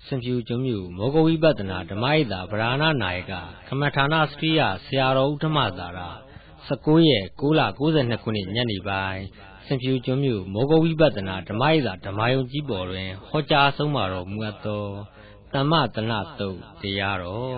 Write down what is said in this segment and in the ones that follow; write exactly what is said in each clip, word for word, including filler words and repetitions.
စင်ဖြူကျွန်းမြို့မောဂဝိပဿနာဓမ္မယတာဗရာဏနာယကခမထာနာစရိယဆရာတော်ဥဒ္ဓမသာရ၁၉ရက်၉လ၉၂ခုနှစ်ညနေပိုင်းစင်ဖြူကျွန်းမြို့မောဂဝိပဿနာဓမ္မယတာဓမ္မယုံကြီးပေါ်တွင်ဟောကြားဆုံးမတော်မူအပ်သောသမ္မတနတုတ်တရားတော်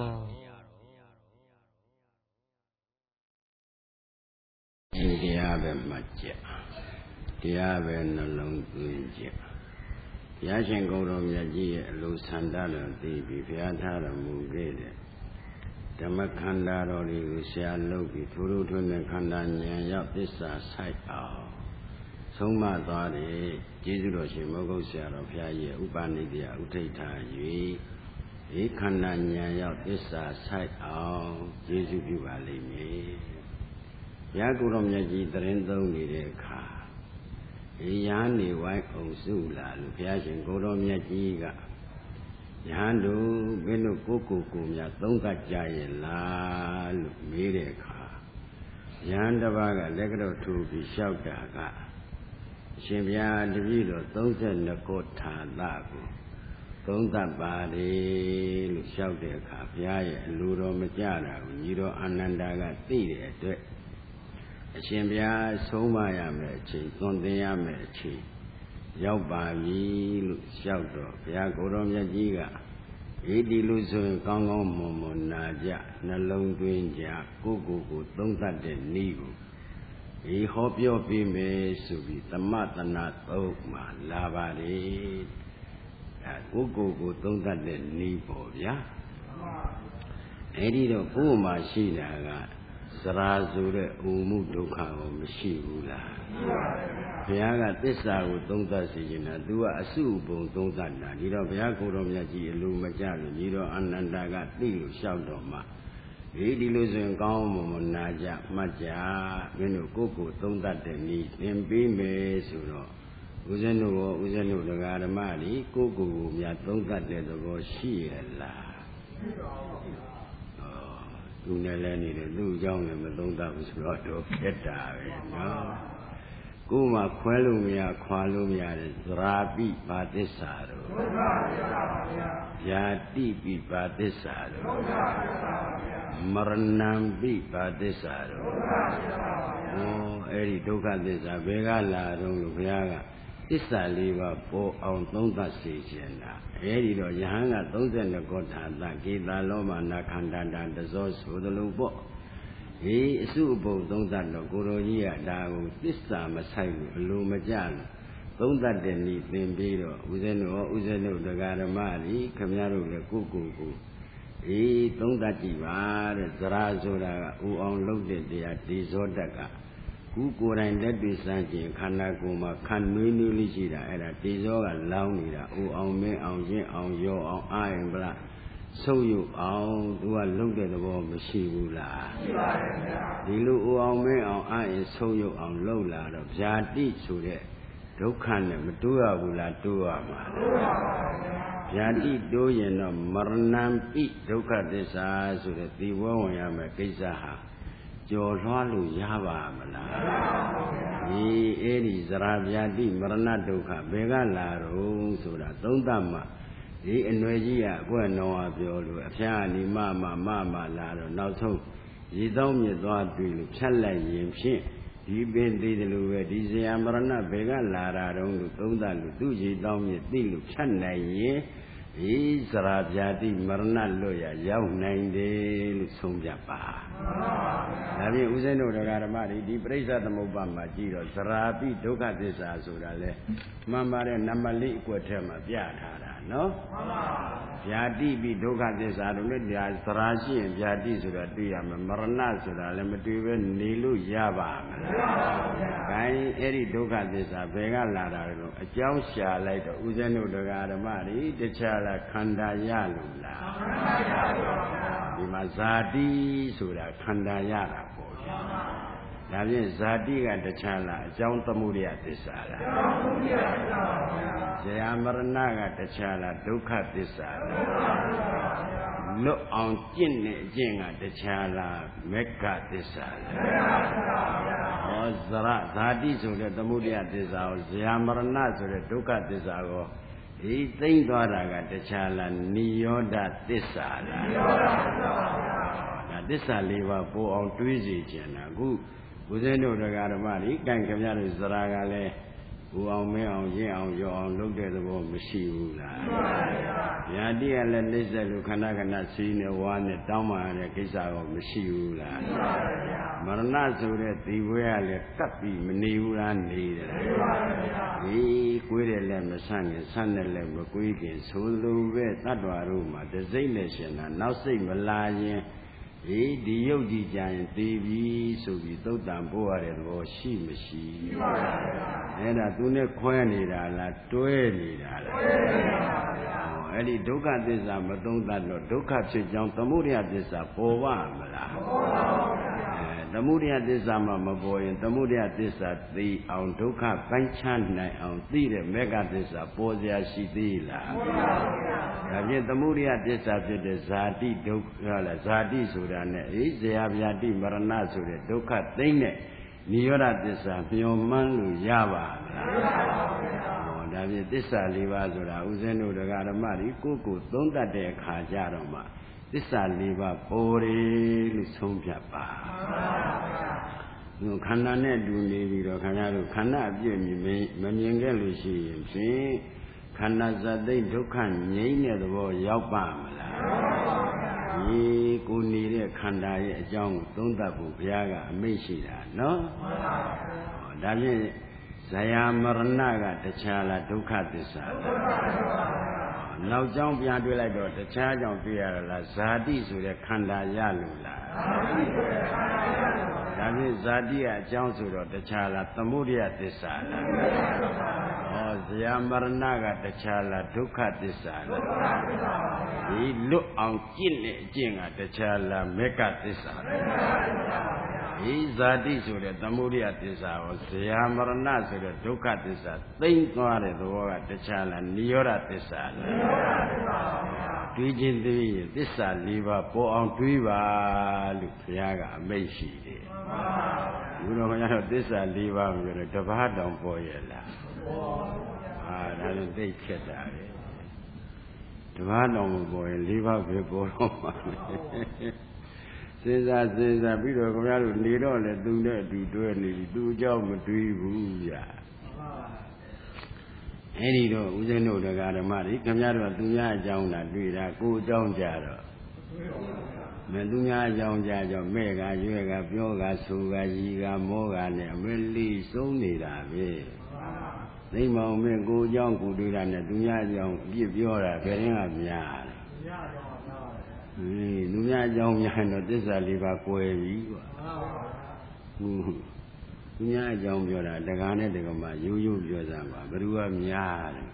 ဒီတရားပဲမှတ်ကြတရားပဲနှလုံးသွင်းကြဘုရားရှင်ကိုယ်တော်မြတ်ကြီးရဲ့အလိုဆန္ဒတော်သိပြီးဘုရားထားတော်မူခဲ့တဲ့ဓမ္မခန္ဓာတော်တွေကိုဆရာလုပ်ပြီးထိုးထိုးထွန်းတဲ့ခန္ဓာဉာဏ်ရောက်သစ္စာဆိုင်အောင်ဆုံးမသွားတယ်ကျေးဇူးတော်ရှင်မောဂုတ်ဆရာတော်ဘုရားရဲ့ဥပနိဒေယဥထိဋ္ဌာ၍ဒီခန္ဓာဉာဏ်ရောက်သစ္စာဆိုင်အောင်ကျေးဇူးပြုပါလိမ့်မည်ဘုရားကိုယ်တော်မြတ်ကြီးတရင်သုံးနေတဲ့အခါဒီယဟန်နေဝိုင်းအောင်စုလာလို့ဘုရားရှင်ကိုယ်တော်မြတ်ကြီးကယဟန်တို့ဘယ်လိုကိုကိုကိုများသုံးသပ်ကြရဲ့လားလို့မေးတဲ့အခါယဟန်တစ်ပါးကလက်ကတော့ထိုးပြီးလျှောက်တာကအရှင်ဘုရားတပည့်တော်သုံးဆယ်နှစ်ခုဌာနကိုသုံးသပ်ပါတယ်လို့လျှောက်တဲ့အခါဘုရားရဲ့အလိုတော်မကြတာကိုညီတော်အာနန္ဒာကသိတဲ့အတွက်အရှင်ဘုရားဆုံးမရမယ်အချိန်သွန်သင်ရမယ်အချိန်ရောက်ပါပြီလို့လျှောက်တော့ဘုရားကိုယ်တော်မြတ်ကြီးကအေးဒီလိုဆိုရင်ကောင်းကောင်းမွန်မွန်နာကြနှလုံးသွင်းကြကိုကိုကိုသုံးသပ်တဲ့နည်းကိုဒီဟောပြောပြီးမယ်ဆိုပြီးသမတနာသုံးမှာလာပါလေအဲကိုကိုကိုသုံးသပ်တဲ့နည်းပေါ့ဗျာအဲ့ဒီတော့ကိုယ်မှာရှိတာကစရာဆိုတဲ့ဥမှုဒုက္ခကိုမရှိဘူးလားဘုရားကသစ္စာကိုသုံးသပ်စေချင်တာ तू ကအစုပုံသုံးသပ်တာဒီတော့ဘုရားကိုယ်တော်မြတ်ကြီးအလိုမကျလို့ညီတော်အာနန္ဒာကသိလို့လျှောက်တော့မှဒီဒီလိုဆိုရင်ကောင်းမွန်မွန်နာကြမှတ်ကြမင်းတို့ကိုယ်ကိုသုံးသပ်တဲ့နည်းသင်ပေးမယ်ဆိုတော့ဦးဇင်းတို့ရောဦးဇင်းတို့တရားဓမ္မတွေကိုယ်ကိုယ်ကိုများသုံးသပ်တဲ့သဘောရှိရလားရှိပါဘူးသူနဲ့လည်းနေတယ်သူ့အကြောင်းလည်းမသုံးသပ်ဘူးဆိုတော့တော့ခက်တာပဲနော်ကိုယ်မှခွဲလို့မရခွာလို့မရတဲ့သရာပိပါသစ္စာတို့ဘုရားပါဗျာญาတိပိပါသစ္စာတို့ဘုရားပါဗျာမရဏံပိပါသစ္စာတို့ဘုရားပါဗျာဩအဲ့ဒီဒုက္ခသစ္စာဘယ်ကလာတော့လို့ဘုရားကသစ္စာလေးပါးပေါ်အောင်သုံးသပ်စေခြင်းတာအဲဒီတော့ယဟန်ကသုံးဆယ်နှစ်ခုဌာနကေတာလောမနာခန္ဓာတတဇောဆိုသလိုပေါ့ဒီအစုအပုံသုံးသပ်တော့ကိုရောကြီးကဒါကိုသစ္စာမဆိုင်ဘူးအလိုမကျလို့သုံးသပ်တဲ့နည်းသင်ပြီးတော့ဦးဇင်းတို့ရောဦးဇင်းတို့တရားဓမ္မတွေခမည်းတော်လည်းကိုကိုကိုအေးသုံးသပ်ကြည့်ပါတဲ့သရာဆိုတာကဥအောင်လုပ်တဲ့တရားဒီဇောတက်ကခုကိုယ်တိုင်လက်တွေ့စမ်းကြည့်ခန္ဓာကိုယ်မှာခန္နွေးနွေးလေးရှိတာအဲ့ဒါတေဇောကလောင်းနေတာအိုအောင်မင်းအောင်ရင်းအောင်ရောအောင်အာရင်ဗလားဆုပ်ယုပ်အောင်သူကလုံတဲ့သဘောမရှိဘူးလားရှိပါတယ်ဗျာဒီလိုအိုအောင်မင်းအောင်အာရင်ဆုပ်ယုပ်အောင်လုံလာတော့ဗျာတိဆိုတဲ့ဒုက္ခနဲ့မတိုးရဘူးလားတိုးရမှာတိုးရပါဗျာဗျာတိတိုးရင်တော့မရဏံပိဒုက္ခသစ္စာဆိုတဲ့ဒီဝဝင်ရမယ်ကိစ္စဟာကျော်လွှားလို့ရပါမလားဒီအဲ့ဒီဇရာဗျာတိမရဏဒုက္ခဘယ်ကလာတော့ဆိုတာသုံးသပ်မှဒီအနွယ်ကြီးကအကွက်နောင်ပြောလို့အဖျားအနီမမမမလာတော့နောက်ဆုံးရေတောင်းမြစ်သွားတွေ့လို့ဖြတ်လိုက်ရင်ဖြင့်ဒီပင်သေးတယ်လို့ပဲဒီဇရာမရဏဘယ်ကလာတာတော့လို့သုံးသပ်လို့သူ့ရေတောင်းမြစ်သိလို့ဖြတ်နိုင်ရင်ဒီဇရာဗျာတိမရဏလွတ်ရရောက်နိုင်တယ်လို့ဆုံးဖြတ်ပါဒါဖြင့်ဦးဇင်းတို့တရားဓမ္မတွေဒီပရိစ္ဆသမုပ္ပါမှာကြည့်တော့ဇရာပိဒုက္ခသစ္စာဆိုတာလဲမှန်ပါတယ်နံပါတ်လေးအကွက်ထဲမှာပြထားတာနော်မှန်ပါဗျာတိပိဒုက္ခသစ္စာတို့လည်းဒါဇရာရှိရင်ဗျာတိဆိုတာတွေ့ရမယ်မရဏဆိုတာလည်းမတွေ့ပဲနေလို့ရပါမလားမရပါဘူးဗျာဒါအဲ့ဒီဒုက္ခသစ္စာဘယ်ကလာတာလဲအကြောင်းရှာလိုက်တော့ဦးဇင်းတို့တရားဓမ္မတွေတခြားလားခန္ဓာရလို့လားခန္ဓာရပါဗျာဒီမှာဇာတိဆိုတာခန္ဓာရတာပေါ့ဗျာဒါဖြင့်ဇာတိကတခြားလားအကြောင်းသမှုရိယသစ္စာလားအကြောင်းသမှုရိယသစ္စာပါဗျာဇရာမရဏကတခြားလားဒုက္ခသစ္စာလားဒုက္ခသစ္စာပါဗျာလွတ်အောင်ကျင့်တဲ့အကျင့်ကတခြားလားမေက္ခသစ္စာလားမေက္ခသစ္စာပါဗျာဟောဇရဇာတိဆိုတဲ့သမှုရိယသစ္စာကိုဇရာမရဏဆိုတဲ့ဒုက္ခသစ္စာကိုဒီသိမ့်သွားတာကတခြားလားနိရောဓသစ္စာလားနိရောဓသစ္စာပါဗျာဒါသစ္စာလေးပါးပိုအောင်တွေးစီခြင်းတာအခုဦးဇင်းတို့တရားဓမ္မတွေကံခင်ဗျားတို့စရာကလည်းဘူအောင်မင်းအောင်ရင့်အောင်ရောအောင်လုပ်တဲ့သဘောမရှိဘူးလားမှန်ပါဗျာญาတိကလည်းနှိစ္စလူခန္ဓာခဏစီးနေဝါနဲ့တောင်းပန်ရတဲ့ကိစ္စကောမရှိဘူးလားမှန်ပါဗျာမရဏဆိုတဲ့ဒီဝဲကလည်းကပ်ပြီးမနေဘူးလားနေတယ်မှန်ပါဗျာဒီကိုယ်တယ်လည်းမဆန့်ရင်ဆန့်တယ်လည်းမကွေးခင်ဆိုလိုပဲတတ္တဝါတို့မှာတစိမ့်နဲ့ရှင်တာနောက်စိတ်မလာရင်ဒီဒီယုတ်ကြည်ကြရင်သိပြီဆိုပြီးသုတ်တံပို့ရတဲ့သဘောရှိမရှိရှိပါဗျာအဲ့ဒါသူနဲ့ခွဲနေတာလားတွဲနေတာလားတွဲနေတာပါဗျာအဲ့ဒီဒုက္ခသစ္စာမသုံးသတ်တော့ဒုက္ခဖြစ်ကြောင်းသမုဒယသစ္စာပေါ်ပါမလားမပေါ်ပါဘူးဗျာအဲသမုဒယသစ္စာမှမပေါ်ရင်သမုဒယသစ္စာသိအောင်ဒုက္ခပိုင်းခြားနိုင်အောင်သိတဲ့မေဃသစ္စာပေါ်စရာရှိသေးလားမပေါ်ပါဘူးဗျာဒါဖြင့်သမုဒယသစ္စာဖြစ်တဲ့ဇာတိဒုက္ခလားဇာတိဆိုတာနဲ့အေးဇရာဗျာတိမရဏဆိုတဲ့ဒုက္ခသိမ့်တဲ့နိရောဓသစ္စာမျှော်မှန်းလို့ရပါမလားမရပါဘူးဗျာဒါဖြင့်သစ္စာလေးပါးဆိုတာဥစဉ်တို့တရားဓမ္မတွေကိုယ်ကိုသုံးတတ်တဲ့အခါကြတော့မှသစ္စာလေးပါးပေါ်တယ်လို့ဆုံးဖြတ်ပါမှန်ပါဗျာခန္ဓာနဲ့တူနေပြီးတော့ခင်ဗျားတို့ခန္ဓာအပြည့်မမြင်ခဲ့လို့ရှိရင်ဖြင့်ခန္ဓာဇတ်သိဒုက္ခငြိမ်းတဲ့သဘောရောက်ပါမလားမှန်ပါဗျာဒီကိုနေတဲ့ခန္ဓာရဲ့အကြောင်းကိုသုံးသပ်ဖို့ဘုရားကအမိန့်ရှိတာနော်မှန်ပါဗျာဒါဖြင့်ဇယာမရဏကတခြားလားဒုက္ခသစ္စာလားဒုက္ခသစ္စာပါဗျာနောက်ကြောင်းပြန်တွေ့လိုက်တော့တခြားကြောင့်တွေ့ရလားဇာတိဆိုတဲ့ခန္ဓာရလို့လားဇာတိဆိုတဲ့ခန္ဓာရလို့ပါဒါဖြင့်ဇာတိကအကြောင်းဆိုတော့တခြားလားသမုဒယသစ္စာလားသမုဒယသစ္စာပါဩဇယာမရဏကတခြားလားဒုက္ခသစ္စာလားဒုက္ခသစ္စာပါဒီလွတ်အောင်ကျင့်တဲ့အကျင့်ကတခြားလားမေဃသစ္စာမေဃသစ္စာပါဒီဇာတိဆိုတဲ့သမုဒယသစ္စာကိုဇယာမရဏဆိုတဲ့ဒုက္ခသစ္စာသိမ့်သွားတဲ့သဘောကတခြားလားနိရောဓသစ္စာလားနိရောဓသစ္စာပါဗျာတွေးခြင်းသိရင်သစ္စာလေးပါးပေါ်အောင်တွေးပါလို့ဘုရားကအမိန့်ရှိတယ်မှန်ပါဗျာဘုရားခင်ဗျားတို့သစ္စာလေးပါးပြောတယ်တပတ်တောင်ပေါ်ရဲ့လားပေါ်ပါဗျာအာဒါလည်းသိခက်တာလေတပတ်တောင်မပေါ်ရင်လေးပါးပဲပေါ်တော့မှာစဉ်းစားစဉ်းစားပြီးတော့ခင်ဗျားတို့နေတော့လေသူနဲ့အတူတွဲနေပြီသူအကြောင်းမတွေးဘူးဗျာအဲ့ဒီတော့ဦးဇင်းတို့တရားဓမ္မတွေခင်ဗျားတို့ကသူများအကြောင်းလားတွေ့တာကိုယ်အကြောင်းကြတော့မသူများအကြောင်းကြကြောင့်မဲ့ကရွဲ့ကပြောကဆိုကရီကမောကနဲ့အမလေးဆုံးနေတာပဲသိမအောင်မင်းကိုယ်အကြောင်းကိုတွေ့တာနဲ့သူများအကြောင်းပြစ်ပြောတာဘယ်ရင်ကများလဲဟင်းလူများအကြောင်းများတော့သစ္စာလေးပါးကွယ်ပြီကွာဟုတ်သူများအကြောင်းပြောတာတက္ကနဲ့တက္ကမရိုးရိုးပြောစမ်းပါဘယ်သူကများတယ်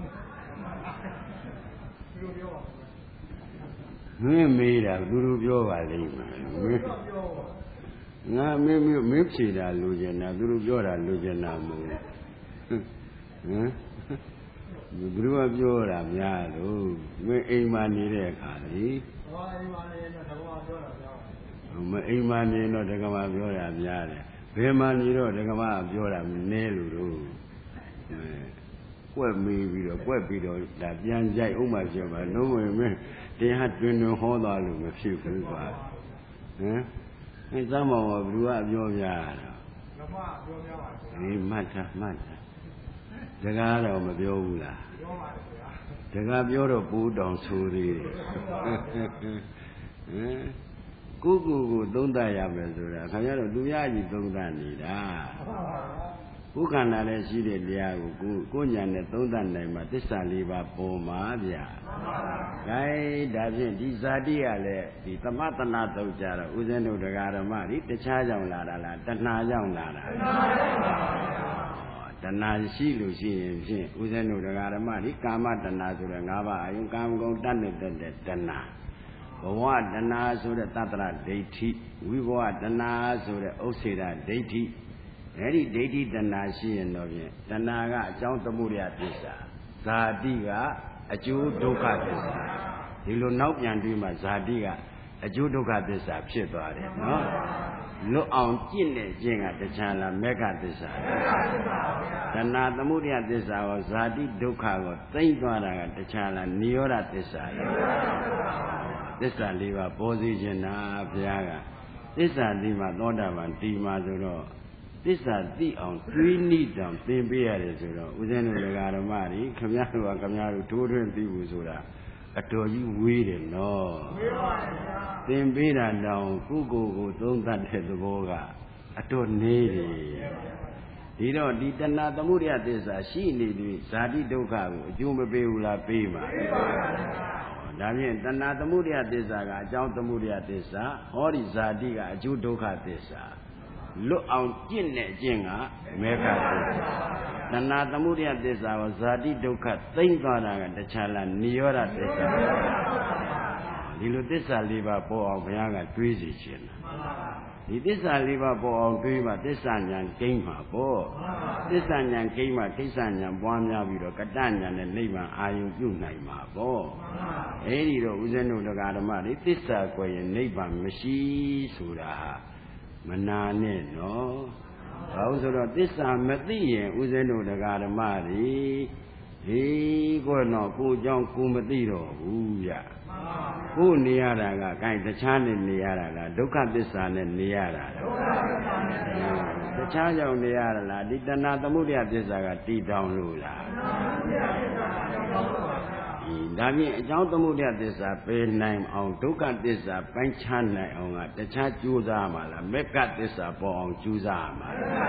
မင်းမေးတာသူတို့ပြောပါလိမ့်မယ်ငါမင်းမင်းဖြေတာလိုချင်တာသူတို့ပြောတာလိုချင်တာမဟုတ်ဟမ်ဘယ်သူကပြောတာများလို့မင်းအိမ်မှာနေတဲ့အခါလေဟောအိမ်မှာနေတော့တက္ကမပြောတာများမအိမ်မှာနေတော့တက္ကမပြောတာများတယ်ဘယ်မှာနေတော့ဒကမပြောတာနည်းလို့တော့အဲကွက်မေးပြီးတော့ကွက်ပြီးတော့ဒါပြန်ကြိုက်ဥမှပြောပါလုံးဝမင်းတရားတွင်တွင်ဟောသွားလို့မဖြစ်ဘူးကွာဟမ်အဲသမောင်ကဘယ်သူကပြောပြတာဒကမပြောပြပါဒီမှတ်တာမှတ်တာဒကာတော့မပြောဘူးလားပြောပါတယ်ဗျာဒကာပြောတော့ပူတောင်ဆိုသေးတယ်ဟမ်ကိုကိုကိုသုံးသပ်ရမယ်ဆိုတာခင်ဗျားတို့လူရကြီးသုံးသပ်နေတာဘုခန္ဓာလည်းရှိတဲ့တရားကိုကိုကိုညာနဲ့သုံးသပ်နိုင်မှာသစ္စာလေးပါးပေါ်မှာဗျာ။ဒါဒါဖြင့်ဒီဇာတိကလည်းဒီသမတနာတုတ်ကြတော့ဥစဉ်တို့တရားဓမ္မဒီတခြားကြောင့်လာတာလားတဏှာကြောင့်လာတာတဏှာကြောင့်ပါဗျာ။တဏှာရှိလို့ရှိရင်ဖြင့်ဥစဉ်တို့တရားဓမ္မဒီကာမတဏှာဆိုတဲ့၅ပါးအယုကာမဂုဏ်တတ်နေတဲ့တဏှာဘဝတဏှာဆိုတဲ့တတ္တရဒိဋ္ဌိဝိဘဝတဏှာဆိုတဲ့ဥစ္စေတဒိဋ္ဌိအဲ့ဒီဒိဋ္ဌိတဏှာရှိရင်တော့ဖြင့်တဏှာကအကြောင်းသမုဒယသစ္စာဇာတိကအကျိုးဒုက္ခသစ္စာဒီလိုနောက်ပြန်တွေ့မှဇာတိကအကျိုးဒုက္ခသစ္စာဖြစ်သွားတယ်နော်လွတ်အောင်ကျင့်တဲ့ကျင့်ကတခြားလားမေဃသစ္စာတဏှာသမုဒယသစ္စာကိုဇာတိဒုက္ခကိုသိမ့်သွားတာကတခြားလားနိရောဓသစ္စာသစ္စာလေးပါးပေါ်စေခြင်းနာဘုရားကသစ္စာသိမှသောတာပန်တည်မှာဆိုတော့သစ္စာသိအောင်တွေးနိတောင်သင်ပေးရတယ်ဆိုတော့ဦးဇင်းတို့ဓမ္မဓမ္မတွေခမည်းတော်ကခမည်းတော်ထိုးထွင်းသိဘူးဆိုတာအတော်ကြီးဝေးတယ်နော်သင်ပေးတာတောင်ကိုယ့်ကိုယ်ကိုသုံးသပ်တဲ့သဘောကအတော်နေတယ်ဒီတော့ဒီတဏှာသမုဒယသစ္စာရှိနေပြီဇာတိဒုက္ခကိုအကျိုးမပေးဘူးလားပေးပါဒါဖြင့်တဏှာသမုဒယသစ္စာကအကြောင်းသမုဒယသစ္စာဟောဒီဇာတိကအကျိုးဒုက္ခသစ္စာလွတ်အောင်ကျင့်တဲ့အကျင့်ကမေဃသစ္စာတဏှာသမုဒယသစ္စာကိုဇာတိဒုက္ခသိမ့်သွားတာကတခြားလားနိရောဓသစ္စာဒီလိုသစ္စာလေးပါးပေါ်အောင်ဘုရားကတွေးစီခြင်းဒီသစ္စာလေးပါးပေါ်အောင်တွေးမှသစ္စာဉာဏ်ကိန်းမှာပေါ့သစ္စာဉာဏ်ကိန်းမှာကိစ္စဉာဏ်ပွားများပြီးတော့ကတ္တဉာဏ်နဲ့နိဗ္ဗာန်အာရုံပြုနိုင်မှာပေါ့အဲဒီတော့ဦးဇင်းတို့တရားဓမ္မတွေသစ္စာကိုရင်နိဗ္ဗာန်မရှိဆိုတာဟာမနာနဲ့နော်ဘာလို့ဆိုတော့သစ္စာမသိရင်ဦးဇင်းတို့တရားဓမ္မတွေဒီကိုယ်တော့ကိုယ်ကြောင့်ကိုယ်မသိတော့ဘူးဗျကိုယ်နေရတာကအဲတခြားနဲ့နေရတာလားဒုက္ခသစ္စာနဲ့နေရတာလားတခြားကြောင့်နေရတာလားဒီတဏှာသမုဒယသစ္စာကတည်တောင်းလို့လားဒါဖြင့်အကြောင်းသမုဒယသစ္စာပယ်နိုင်အောင်ဒုက္ခသစ္စာပိုင်းခြားနိုင်အောင်ကတခြားကြိုးစားမှာလားမေဃသစ္စာပေါ်အောင်ကြိုးစားမှာ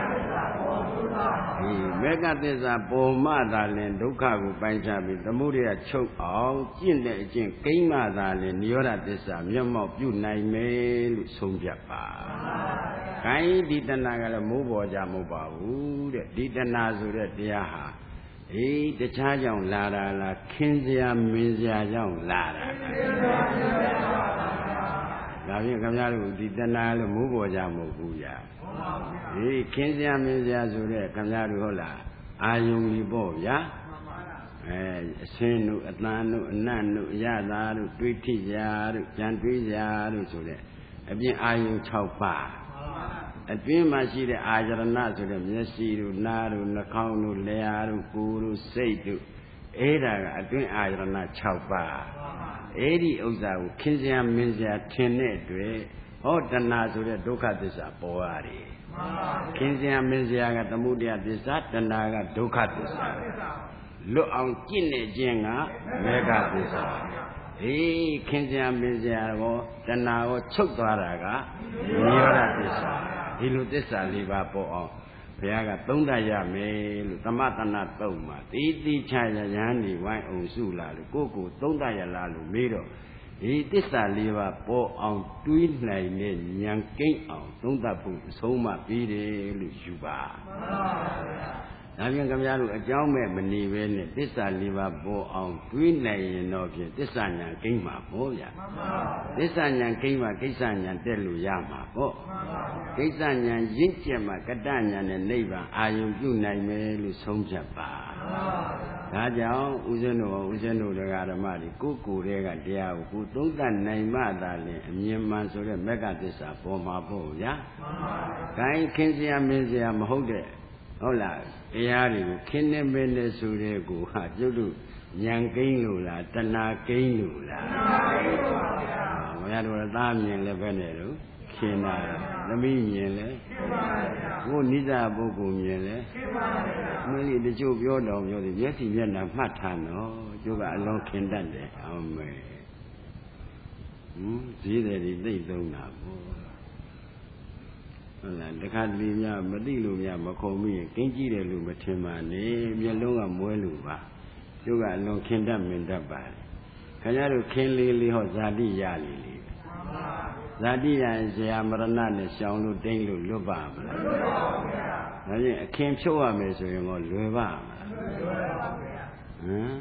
ဒီမေဃသစ္စာပေါ်မှသာလင်ဒုက္ခကိုပိုင်းခြားပြီးသမုဒယချုပ်အောင်ကျင့်တဲ့အကျင့်ကိန်းမှသာလင်နိရောဓသစ္စာမျက်မှောက်ပြုနိုင်မယ်လို့ဆုံးဖြတ်ပါ။ခိုင်းဒီတဏှာကလည်းမိုးပေါ်ကြမဟုတ်ပါဘူးတဲ့ဒီတဏှာဆိုတဲ့တရားဟာအေးတခြားကြောင့်လာတာလားခင်းစရာမင်းစရာကြောင့်လာတာဒါဖြင့်ခင်ဗျားတို့ဒီတဏှာလို့မိုးပေါ်ကြမဟုတ်ဘူးဗျာအေးခင်းစရာမင်းစရာဆိုတဲ့ခင်ဗျားတို့ဟုတ်လားအာယုံကြီးပေါ့ဗျာအဲအစင်းတို့အတန်တို့အနတ်တို့အရသာတို့တွေးထိစရာတို့ကြံတွေးစရာတို့ဆိုတဲ့အပြင်အာယုံ၆ပါးအတွင်းမှာရှိတဲ့အာရဏဆိုတဲ့မျက်စိတို့နားတို့နှာခေါင်းတို့လျှာတို့ကိုယ်တို့စိတ်တို့အဲ့ဒါကအတွင်းအာရဏ၆ပါးအဲ့ဒီဥစ္စာကိုခင်းစရာမင်းစရာထင်တဲ့အတွက်ဟောတဏှာဆိုတဲ့ဒုက္ခသစ္စာပေါ်ရတယ်ခင်းစရာမင်းစရာကသမုဒယသစ္စာတဏှာကဒုက္ခသစ္စာလွတ်အောင်ကျင့်နေခြင်းကမေဃသစ္စာအေးခင်းစရာမင်းစရာကိုတဏှာကိုချုပ်သွားတာကနိရောဓသစ္စာဒီလိုသစ္စာလေးပါပေါ်အောင်ဘုရားကသုံးသပ်ရမယ်လို့သမတနာသုံးမှာတိတိချာရရန်နေဝိုင်းအောင်စုလာလို့ကိုယ့်ကိုသုံးသပ်ရလားလို့မေးတော့ဒီသစ္စာလေးပါပေါ်အောင်တွေးနိုင်တဲ့ဉာဏ်ကိန်းအောင်သုံးသပ်ဖို့အဆုံးမပြီးတယ်လို့ယူပါဒါပြန်ခင်ဗျားတို့အကြောင်းမဲ့မနေပဲနဲ့သစ္စာလေးပါးပေါ်အောင်တွေးနိုင်ရင်တော့ဖြင့်သစ္စာဉာဏ်ကိန်းမှာပေါ့ဗျာသစ္စာဉာဏ်ကိန်းမှာကိစ္စဉာဏ်တက်လို့ရမှာပေါ့ကိစ္စဉာဏ်ရင့်ကျက်မှာကတ္တဉာဏ်နဲ့နိဗ္ဗာန်အာရုံပြုနိုင်မယ်လို့ဆုံးဖြတ်ပါဒါကြောင့်ဦးဇင်းတို့ဦးဇင်းတို့တရားဓမ္မတွေကိုယ်ကိုယ်တည်းကတရားကိုကိုယ်သုံးသပ်နိုင်မှသာလျှင်အမြင်မှန်ဆိုတဲ့မေဃသစ္စာပေါ်မှာပေါ့ဗျာခိုင်းခင်းစရာမင်းစရာမဟုတ်တဲ့ဟုတ်လားတရားတွေကိုခင်းနေမင်းနဲ့ဆိုတဲ့ကိုဟာကျွတ်တို့ဉာဏ်ကိန်းလို့လားတဏှာကိန်းလို့လားဘုရားတို့သားမြင်လည်းပဲနဲ့လို့ခင်းတာသမီးမြင်လည်းဘုနိစ္စပုဂ္ဂိုလ်မြင်လည်းမင်းဒီတချို့ပြောတော်ပြောတယ်မျက်စိမျက်နှာမှတ်ထားနော်ကျုပ်ကအလုံးခင်းတတ်တယ်အမေဟမ်ဈေးတယ်ဒီသိသုံးတာပေါ့ဟုတ်လားတခါတလေများမသိလို့များမခုံမိရင်ကင်းကြည့်တယ်လို့မထင်ပါနဲ့မျက်လုံးကမွဲလို့ပါကျုပ်ကအလုံးခင်းတတ်မင်တတ်ပါတယ်ခင်ဗျားတို့ခင်းလေးလေးဟောဇာတိရလေလေဇာတိရရင်ဇာမရဏနဲ့ရှောင်လို့တိမ့်လို့လွတ်ပါမလားလွတ်ပါဘူးဗျာဒါဖြင့်အခင်းဖြုတ်ရမယ်ဆိုရင်တော့လွယ်ပါမလားလွယ်ပါဘူးဗျာဟမ်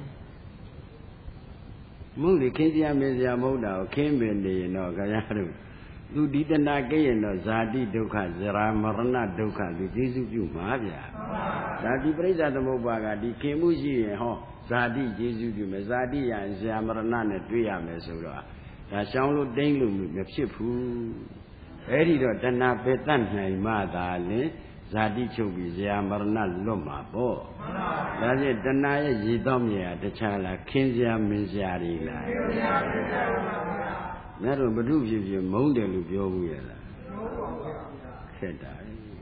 မဟုတ်လေခင်းစရာမင်းစရာမဟုတ်တာကိုခင်းပင်နေရင်တော့ခင်ဗျားတို့သူဒီတဏှာကိရင်တော့ဇာတိဒုက္ခဇရာမရဏဒုက္ခသူကျေစုပြုမှာဗျာဒါဒီပရိစ္ဆသမုပ္ပါကဒီခင်မှုရှိရင်ဟောဇာတိကျေစုပြုမယ်ဇာတိရရင်ဇရာမရဏနဲ့တွေ့ရမယ်ဆိုတော့တဒါရှောင်းလို့တိမ့်လို့မဖြစ်ဘူးအဲ့ဒီတော့တဏှာပဲတတ်နိုင်မှသာလေဇာတိချုပ်ပြီးဇရာမရဏလွတ်မှာပေါ့ဒါဖြင့်တဏှာရဲ့ရည်တော့မြင်တခြားလားခင်းစရာမင်းစရာတွေလားမြတ်တို့ဘုဒ္ဓဖြစ်ဖြစ်မုန်းတယ်လို့ပြောဘူးရဲ့လားခက်တာ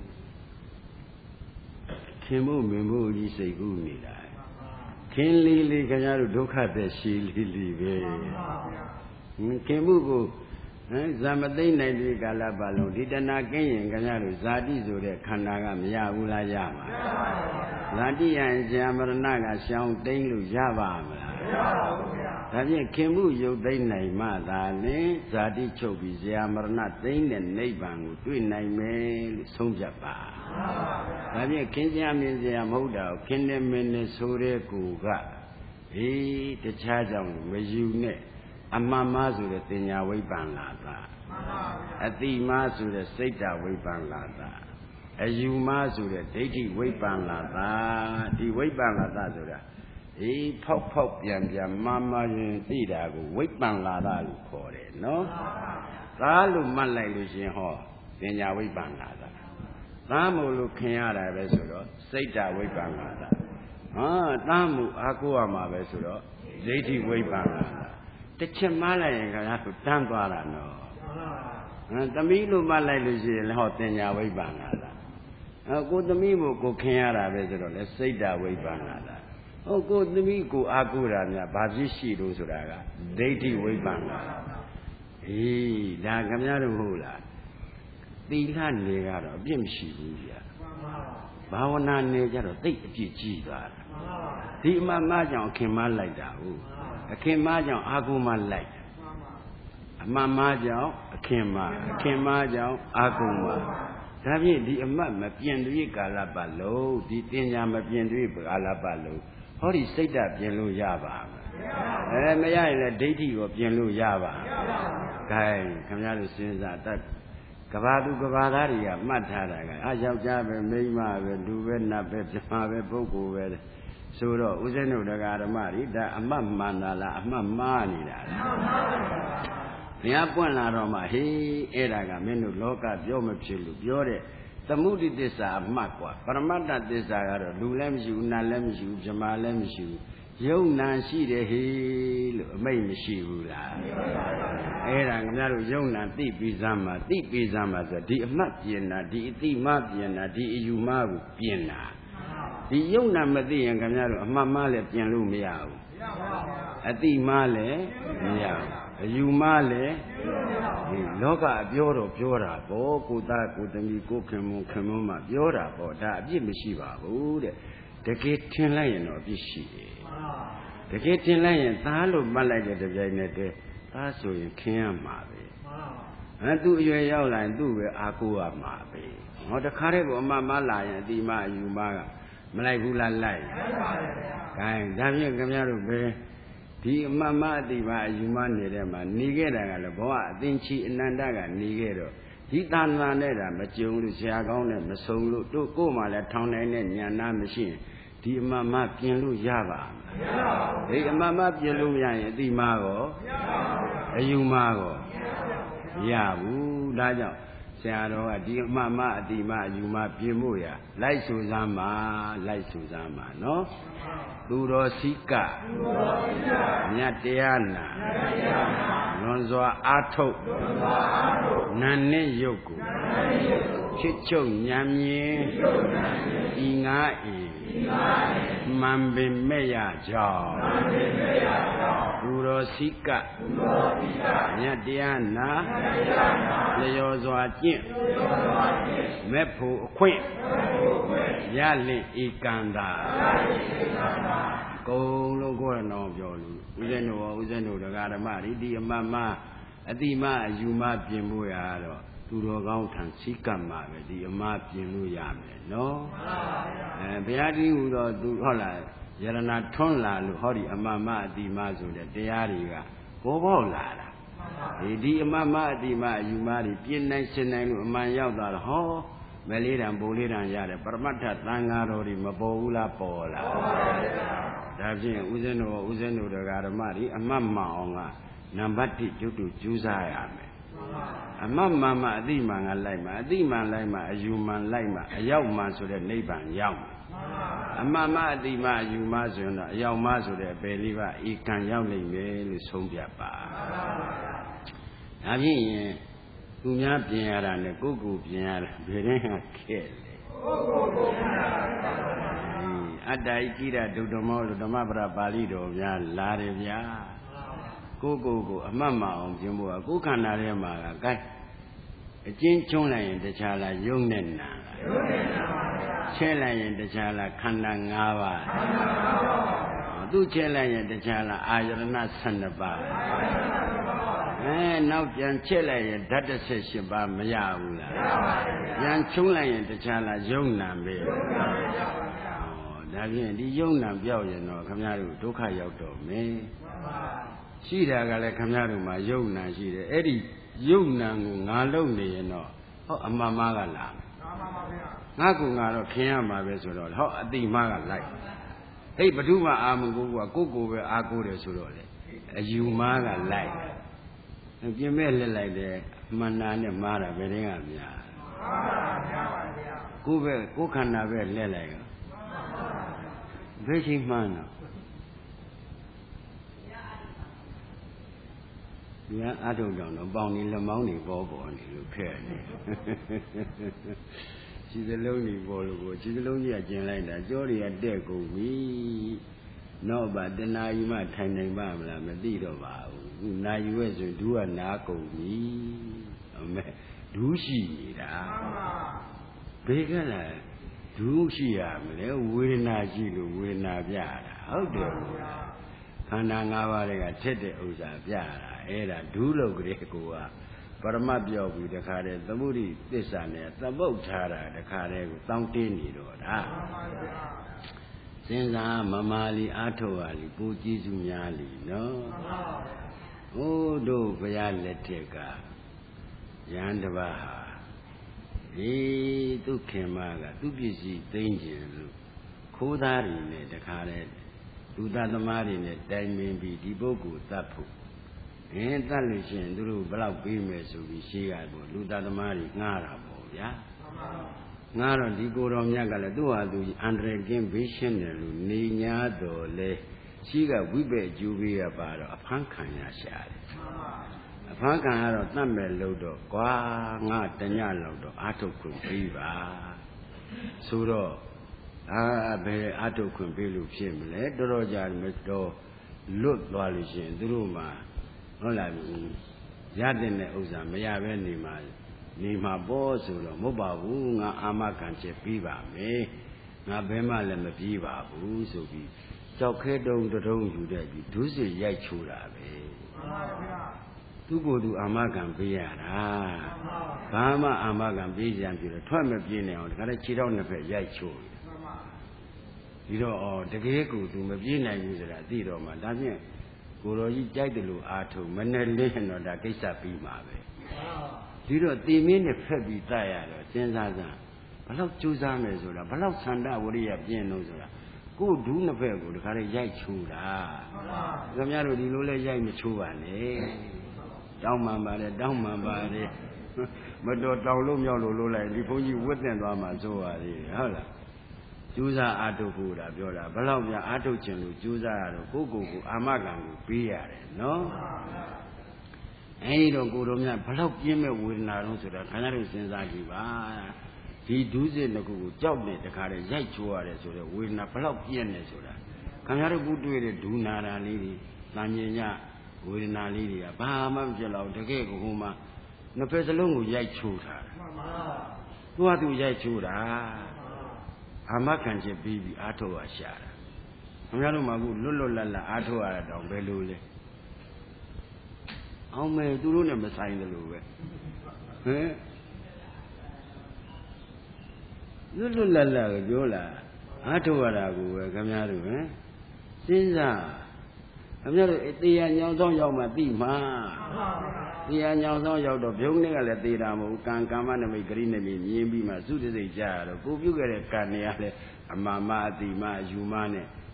ခင်ဖို့မင်းဖို့ကြီးစိတ်ကူးနေတာခင်းလေးလေးခင်ဗျားတို့ဒုက္ခသက်ရှိလေးလေးပဲခင်ဖို့ကိုဟမ်ဇာမသိမ့်နိုင်တဲ့ကာလပတ်လုံးဒီတဏှာကင်းရင်ခင်ဗျားတို့ဇာတိဆိုတဲ့ခန္ဓာကမရဘူးလားရမှာဇာတိရရင်ဇာမရဏကရှောင်တိမ့်လို့ရပါမလားမရပါဘူးဗျာဒါဖြင့်ခင်မှုရုပ်သိမ့်နိုင်မှသာလေဇာတိချုပ်ပြီးဇာမရဏသိမ့်တဲ့နိဗ္ဗာန်ကိုတွေ့နိုင်မယ်လို့ဆုံးဖြတ်ပါဒါဖြင့်ခင်းစရာမင်းစရာမဟုတ်တာခင်းနေမင်းနဲ့ဆိုတဲ့ကိုကအေးတခြားကြောင့်မယူနဲ့အမှန်မှားဆိုတဲ့တင်ညာဝိပ္ပန္လာတာအတိမှားဆိုတဲ့စိတ်တဝိပ္ပန္လာတာအယူမှားဆိုတဲ့ဒိဋ္ဌိဝိပ္ပန္လာတာဒီဝိပ္ပန္လာတာဆိုတာအေးဖောက်ဖောက်ပြန်ပြန်မှားမှားရင်သိတာကိုဝိပ္ပန္လာတာလို့ခေါ်တယ်နော်ဒါလို့မှတ်လိုက်လို့ရှင်ဟောတင်ညာဝိပ္ပန္လာတာသားမို့လို့ခင်ရတာပဲဆိုတော့စိတ်တဝိပ္ပန္လာတာဟာသားမို့အာကိုရမှာပဲဆိုတော့ဒိဋ္ဌိဝိပ္ပန္လာတာတစ်ချက်မှလိုက်ရင်ခင်ဗျားတို့တန်းသွားတာနော်ဟမ်သမီးလို့မှလိုက်လို့ရှိရင်လည်းဟောတင်ညာဝိပ္ပန္လာတာဟောကိုသမီးမို့ကိုခင်ရတာပဲဆိုတော့လေစိတ်တဝိပ္ပန္လာတာဟောကိုသမီးကိုအာကိုတာများဘာဖြစ်ရှိလို့ဆိုတာကဒိဋ္ဌိဝိပ္ပန္လာအေးဒါခင်ဗျားတို့ဟုတ်လားသီလနေကတော့အပြစ်မရှိဘူးဗျာဘာဝနာနေကြတော့သိအပြစ်ကြီးသွားတာဒီအမှန်မှကြောင့်အခင်မလိုက်တာဟုတ်အခင်မကြောင့်အာကိုမလိုက်အမှန်မှကြောင့်အခင်မအခင်မကြောင့်အာကိုမဒါဖြင့်ဒီအမှတ်မပြင်းတွေ့ကာလပတ်လုံးဒီတင်ညာမပြင်းတွေ့ကာလပတ်လုံးဟောဒီစိတ်ဓာတ်ပြင်လို့ရပါမယ်အဲမရရင်လည်းဒိဋ္ဌိကိုပြင်လို့ရပါမယ်ဂိုင်းခင်ဗျားတို့စဉ်းစားတတ်ကဘာသူကဘာသားတွေကမှတ်ထားတာကအာယောက်ျားပဲမိန်းမပဲလူပဲနတ်ပဲပြမပဲပုဂ္ဂိုလ်ပဲဆိုတော့ဥစဉ်တို့တရားဓမ္မတွေဒါအမှတ်မှန်တာလားအမှတ်မှားနေတာလားဘုရားပွင့်လာတော့မှဟေးအဲ့ဒါကမင်းတို့လောကပြောမဖြစ်လို့ပြောတဲ့သမုဒိသစ္စာအမှတ်กว่าပရမတ္တသစ္စာကတော့လူလည်းမရှိဘူးနတ်လည်းမရှိဘူးပြမလည်းမရှိဘူးယုံနာရှိတယ်ဟေးလို့အမိတ်မရှိဘူးလားအဲ့ဒါခင်ဗျားတို့ယုံနာသိပြီးစမ်းမှာသိပြီးစမ်းမှာဆိုဒီအမှတ်ပြင်တာဒီအတိမပြင်တာဒီအယူမကိုပြင်တာဒီယုံနာမသိရင်ခင်ဗျားတို့အမှတ်မှလည်းပြင်လို့မရဘူးအတိမလည်းမရဘူးအယူမလည်းဒီလောကအပြောတော့ပြောတာပေါ့ကိုသားကိုသမီးကိုခင်မွန်ခင်မွန်မှပြောတာပေါ့ဒါအပြစ်မရှိပါဘူးတဲ့တကယ်ထင်လိုက်ရင်တော့အပြစ်ရှိတယ်တကယ်ထင်လိုက်ရင်သားလို့မှတ်လိုက်တဲ့တပြိုင်နက်တည်းသားဆိုရင်ခင်ရမှာပဲဟမ်သူ့အရွယ်ရောက်လာရင်သူ့ပဲအာကိုရမှာပဲဟောတခါတည်းကအမှမလာရင်အတိမအယူမကမလိုက်ဘူးလားလိုက်လိုက်ပါဗျာခိုင်းဒါဖြင့်ခင်ဗျားတို့ပဲဒီအမှမအတိမအယူမနေတဲ့မှာနေခဲ့တာကလည်းဘဝအသင်္ချီအနန္တကနေခဲ့တော့ဒီသာနာနဲ့တာမကြုံလို့ဆရာကောင်းနဲ့မဆုံလို့တို့ကိုယ်မှလည်းထောင်နိုင်တဲ့ဉာဏ်နာမရှိရင်ဒီအမှန်မှပြင်လို့ရပါမလားဒီအမှန်မှပြင်လို့ရရင်အတိမကောအယူမကောမရဘူးဒါကြောင့်ဆရာတော်ကဒီအမှန်မှအတိမအယူမပြင်ဖို့ရလိုက်ဆိုစမ်းပါလိုက်ဆိုစမ်းပါနော်သူတော်စီကမြတ်တရားနာလွန်စွာအားထုတ်နာနဲ့ရုပ်ကိုချစ်ချုပ်ဉာဏ်မြင်ဤငါဤမှန်ပင်မဲ့ရကြောင်းသူတော်စီကမြတ်တရားနာလျော်စွာကျင့်မဲ့ဖို့အခွင့်ရလင့်ဤကံသာကုံလုံးကိုယ်တော်ပြောလို့ဦးဇင်းတို့ရောဦးဇင်းတို့တရားဓမ္မဒီဒီအမှန်မှအတိမအယူမပြင်ဖို့ရတော့သူတော်ကောင်းထံစိကပ်မှာပဲဒီအမှားပြင်လို့ရမယ်နော်အဲဘုရားကြီးဟူတော့သူဟုတ်လားယရဏထွန်းလာလို့ဟောဒီအမှန်မှအတိမဆိုတဲ့တရားတွေကပေါ်ပေါက်လာတာဒီဒီအမှန်မှအတိမအယူမတွေပြင်နိုင်ရှင်းနိုင်လို့အမှန်ရောက်သွားတော့ဟောမလေးတံဘိုးလေးတံရတယ်ပရမတ္ထသံဃာတော်တွေမပေါ်ဘူးလားပေါ်လားဒါဖြင့်ဦးဇင်းတို့ဦးဇင်းတို့တရားဓမ္မတွေအမှတ်မှန်အောင်ကနံပါတ်တစ်ကျုပ်တို့ကြိုးစားရမယ်အမှန်မှန်မှအတိမှန်ကလိုက်မှအတိမှန်လိုက်မှအယူမှန်လိုက်မှအရောက်မှဆိုတဲ့နိဗ္ဗာန်ရောက်မှာအမှန်မှအတိမှအယူမှဆိုရင်တော့အရောက်မှဆိုတဲ့အပေလေးပါဧကံရောက်နိုင်မယ်လို့ဆုံးဖြတ်ပါဒါဖြင့်ရင်သူများပြင်ရတာနဲ့ကိုယ်ကိုပြင်ရတာဘယ်နဲ့ခဲ့လဲကိုယ်ကိုပြင်ရတာအတ္တဣတိရဒုဒ္ဓမောလို့ဓမ္မပဒပါဠိတော်များလာတယ်ဗျာကိုကိုကိုအမှတ်မအောင်ပြင်ဖို့ကကိုယ်ခန္ဓာထဲမှာကကဲအကျဉ်းချုံးလိုက်ရင်တခြားလားယုံနဲ့နာလားယုံနဲ့နာပါဗျာချဲလိုက်ရင်တခြားလားခန္ဓာ၅ပါးခန္ဓာ၅ပါးသူချဲလိုက်ရင်တခြားလားအာယရဏ၁၂ပါးအဲနောက်ပြန်ချက်လိုက်ရင်ဓာတ်၁၈ပါးမရဘူးလားမရပါဘူးပြန်ချုံးလိုက်ရင်တခြားလားယုံနာပဲယုံနာပဲဗျာဒါဖြင့်ဒီယုံနာပြောက်ရင်တော့ခမရတို့ဒုက္ခရောက်တော့မယ်ရှိတာကလည်းခမရတို့မှာယုံနာရှိတယ်အဲ့ဒီယုံနာကိုငါလုံနေရင်တော့ဟောအမှန်မှားကလာငါကငါတော့ခင်ရမှာပဲဆိုတော့ဟောအတိမှားကလိုက်ဟိတ်ဘု து မအာမကိုကကိုကိုပဲအာကိုတယ်ဆိုတော့လေအယူမှားကလိုက်ပြင်မဲ့လက်လိုက်တယ်အမှန်နာနဲ့မှားတာဘယ်တင်းကများကိုပဲကိုခန္ဓာပဲလက်လိုက်ရောဘယ်ချိန်မှန်းတော့ညာအထုံတောင်တော့ပေါင်နေလက်မောင်းနေပေါ်ပေါ်နေလို့ခဲ့နေခြေစလုံးနေပေါ်လို့ကိုခြေစလုံးကြီးကကျင်လိုက်တာကြောတွေကတက်ကုန်ပြီနောက်ပါတဏှာကြီးမှထိုင်နိုင်ပါမလားမသိတော့ပါဘူးခုနာယူရဲ့ဆိုဒူးကနားကုန်ပြီအမေဒူးရှိနေတာဘေးကလည်းဒူးရှိရမလဲဝေဒနာရှိလို့ဝေဒနာပြတာဟုတ်တယ်ခန္ဓာ၅ပါးတွေကထက်တဲ့ဥစ္စာပြတာအဲ့ဒါဒူးလို့ကလေးကိုကပရမတ်ပြောပြီးတခါတည်းသမုဒိသစ္စာနဲ့သပုတ်ထားတာတခါတည်းကိုတောင်းတင်းနေတော့တာစဉ်းစားမမာလီအားထုတ်ရလီကိုကျေးဇူးများလီနော်ဟိုတို့ဘုရားလက်ထက်ကယန္တပါဟာဒီသူခင်မကသူပစ္စည်းသိမ့်ကျင်လို့ခိုးသားတွေနဲ့တခါတည်းလူသားသမားတွေနဲ့တိုင်ပင်ပြီးဒီပုဂ္ဂိုလ်သတ်ဖို့အင်းတတ်လို့ရှိရင်သူတို့ဘလောက်ပေးမယ်ဆိုပြီးရှေးကပေါ့လူသားသမားတွေငှားတာပေါ့ဗျာငှားတော့ဒီကိုတော်မြတ်ကလည်းသူ့ဟာသူအန္တရာယ်ကင်းဘေးရှင်းတယ်လို့နေညာတော်လဲရှေးကဝိဘက်အကျိုးပေးရပါတော့အဖမ်းခံရရှာတယ်အဖမ်းခံရတော့တတ်မဲ့လို့တော့ကွာငါတညလောက်တော့အာထုတ်ခွင့်ပေးပါဆိုတော့အာဘယ်အာထုတ်ခွင့်ပေးလို့ဖြစ်မလဲတော်တော်ကြာမတော်လွတ်သွားလို့ရှိရင်သူတို့မှာဟုတ်လားရတဲ့ဥစ္စာမရပဲနေမှာနေမှာပေါ့ဆိုတော့မဟုတ်ပါဘူးငါအာမခံချက်ပြီးပါမယ်ငါဘယ်မှလည်းမပြေးပါဘူးဆိုပြီးကြောက်ခဲတုံးတုံးယူတဲ့ပြီးဒုစစ်ရိုက်ချိုးတာပဲမှန်ပါဗျာသူ့ကိုယ်သူအာမခံပေးရတာဘာမှအာမခံပေးကြံပြတော့ထွက်မပြေးနိုင်အောင်ဒါကြတဲ့ခြေထောက်နှစ်ဖက်ရိုက်ချိုးဒီတော့ဩတကယ်ကိုသူမပြေးနိုင်ဘူးဆိုတာသိတော့မှဒါဖြင့်ကိုတော်ကြီးကြိုက်တယ်လို့အားထုတ်မနဲ့လင်းတော့ဒါကိစ္စပြီးမှာပဲဒီတော့တည်မင်းနဲ့ဖက်ပြီးတတ်ရတော့စဉ်းစားစမ်းဘလောက်ကြိုးစားမယ်ဆိုတာဘလောက်သန္တာဝရိယပြင်းလို့ဆိုတာကိုဒူးနှစ်ဖက်ကိုတခါလေရိုက်ချိုးတာခင်ဗျားတို့ဒီလိုလဲရိုက်မချိုးပါနဲ့တောင်းမှန်ပါတယ်တောင်းမှန်ပါတယ်မတော်တောင်းလို့မြောက်လို့လို့လိုက်ဒီဘုန်းကြီးဝတ်တင်သွားမှဆိုပါသေးတယ်ဟုတ်လားကျူးစားအာထုတ်ဖို့တာပြောတာဘလောက်များအာထုတ်ခြင်းလို့ကျူးစားရတော့ကိုကိုကိုအာမခံကိုပေးရတယ်နော်အဲဒီတော့ကိုတော်များဘလောက်ပြင်းမဲ့ဝေဒနာတော့ဆိုတာခန္ဓာတို့စဉ်းစားကြည့်ပါဒီဒုစရနှစ်ခုကိုကြောက်နေတခါတည်းရိုက်ချိုးရတယ်ဆိုတော့ဝေဒနာဘလောက်ပြင်းနေဆိုတာခန္ဓာတို့ခုတွေ့တဲ့ဒူနာတာလေးတွေတန်မြင်ညဝေဒနာလေးတွေကဘာမှမဖြစ်တော့တကယ်ကိုဟိုမှာနှစ်ဖက်စလုံးကိုရိုက်ချိုးထားတာသူကသူရိုက်ချိုးတာအာမခံချက်ပြီးပြီးအာထုတ်ရရှာတာခင်ဗျားတို့မှအခုလွတ်လွတ်လပ်လပ်အာထုတ်ရတာတောင်ပဲလို့လေအောင်မယ်သူတို့နဲ့မဆိုင်တယ်လို့ပဲဟင်လွတ်လွတ်လပ်လပ်ကိုပြောလာအာထုတ်ရတာကိုပဲခင်ဗျားတို့ဟင်စဉ်းစားခင်ဗျားတို့တရားညောင်းဆောင်ရောက်မှသိမှာတရားညောင်းဆောင်ရောက်တော့ဘုံနဲ့ကလည်းသေတာမဟုတ်ကံကမ္မနမိတ်ဂရိနမိတ်မြင်ပြီးမှသုတစိတ်ကြရတော့ကိုပြုတ်ခဲ့တဲ့ကံတွေကလည်းအမှန်မှအတိမှယူမှနဲ့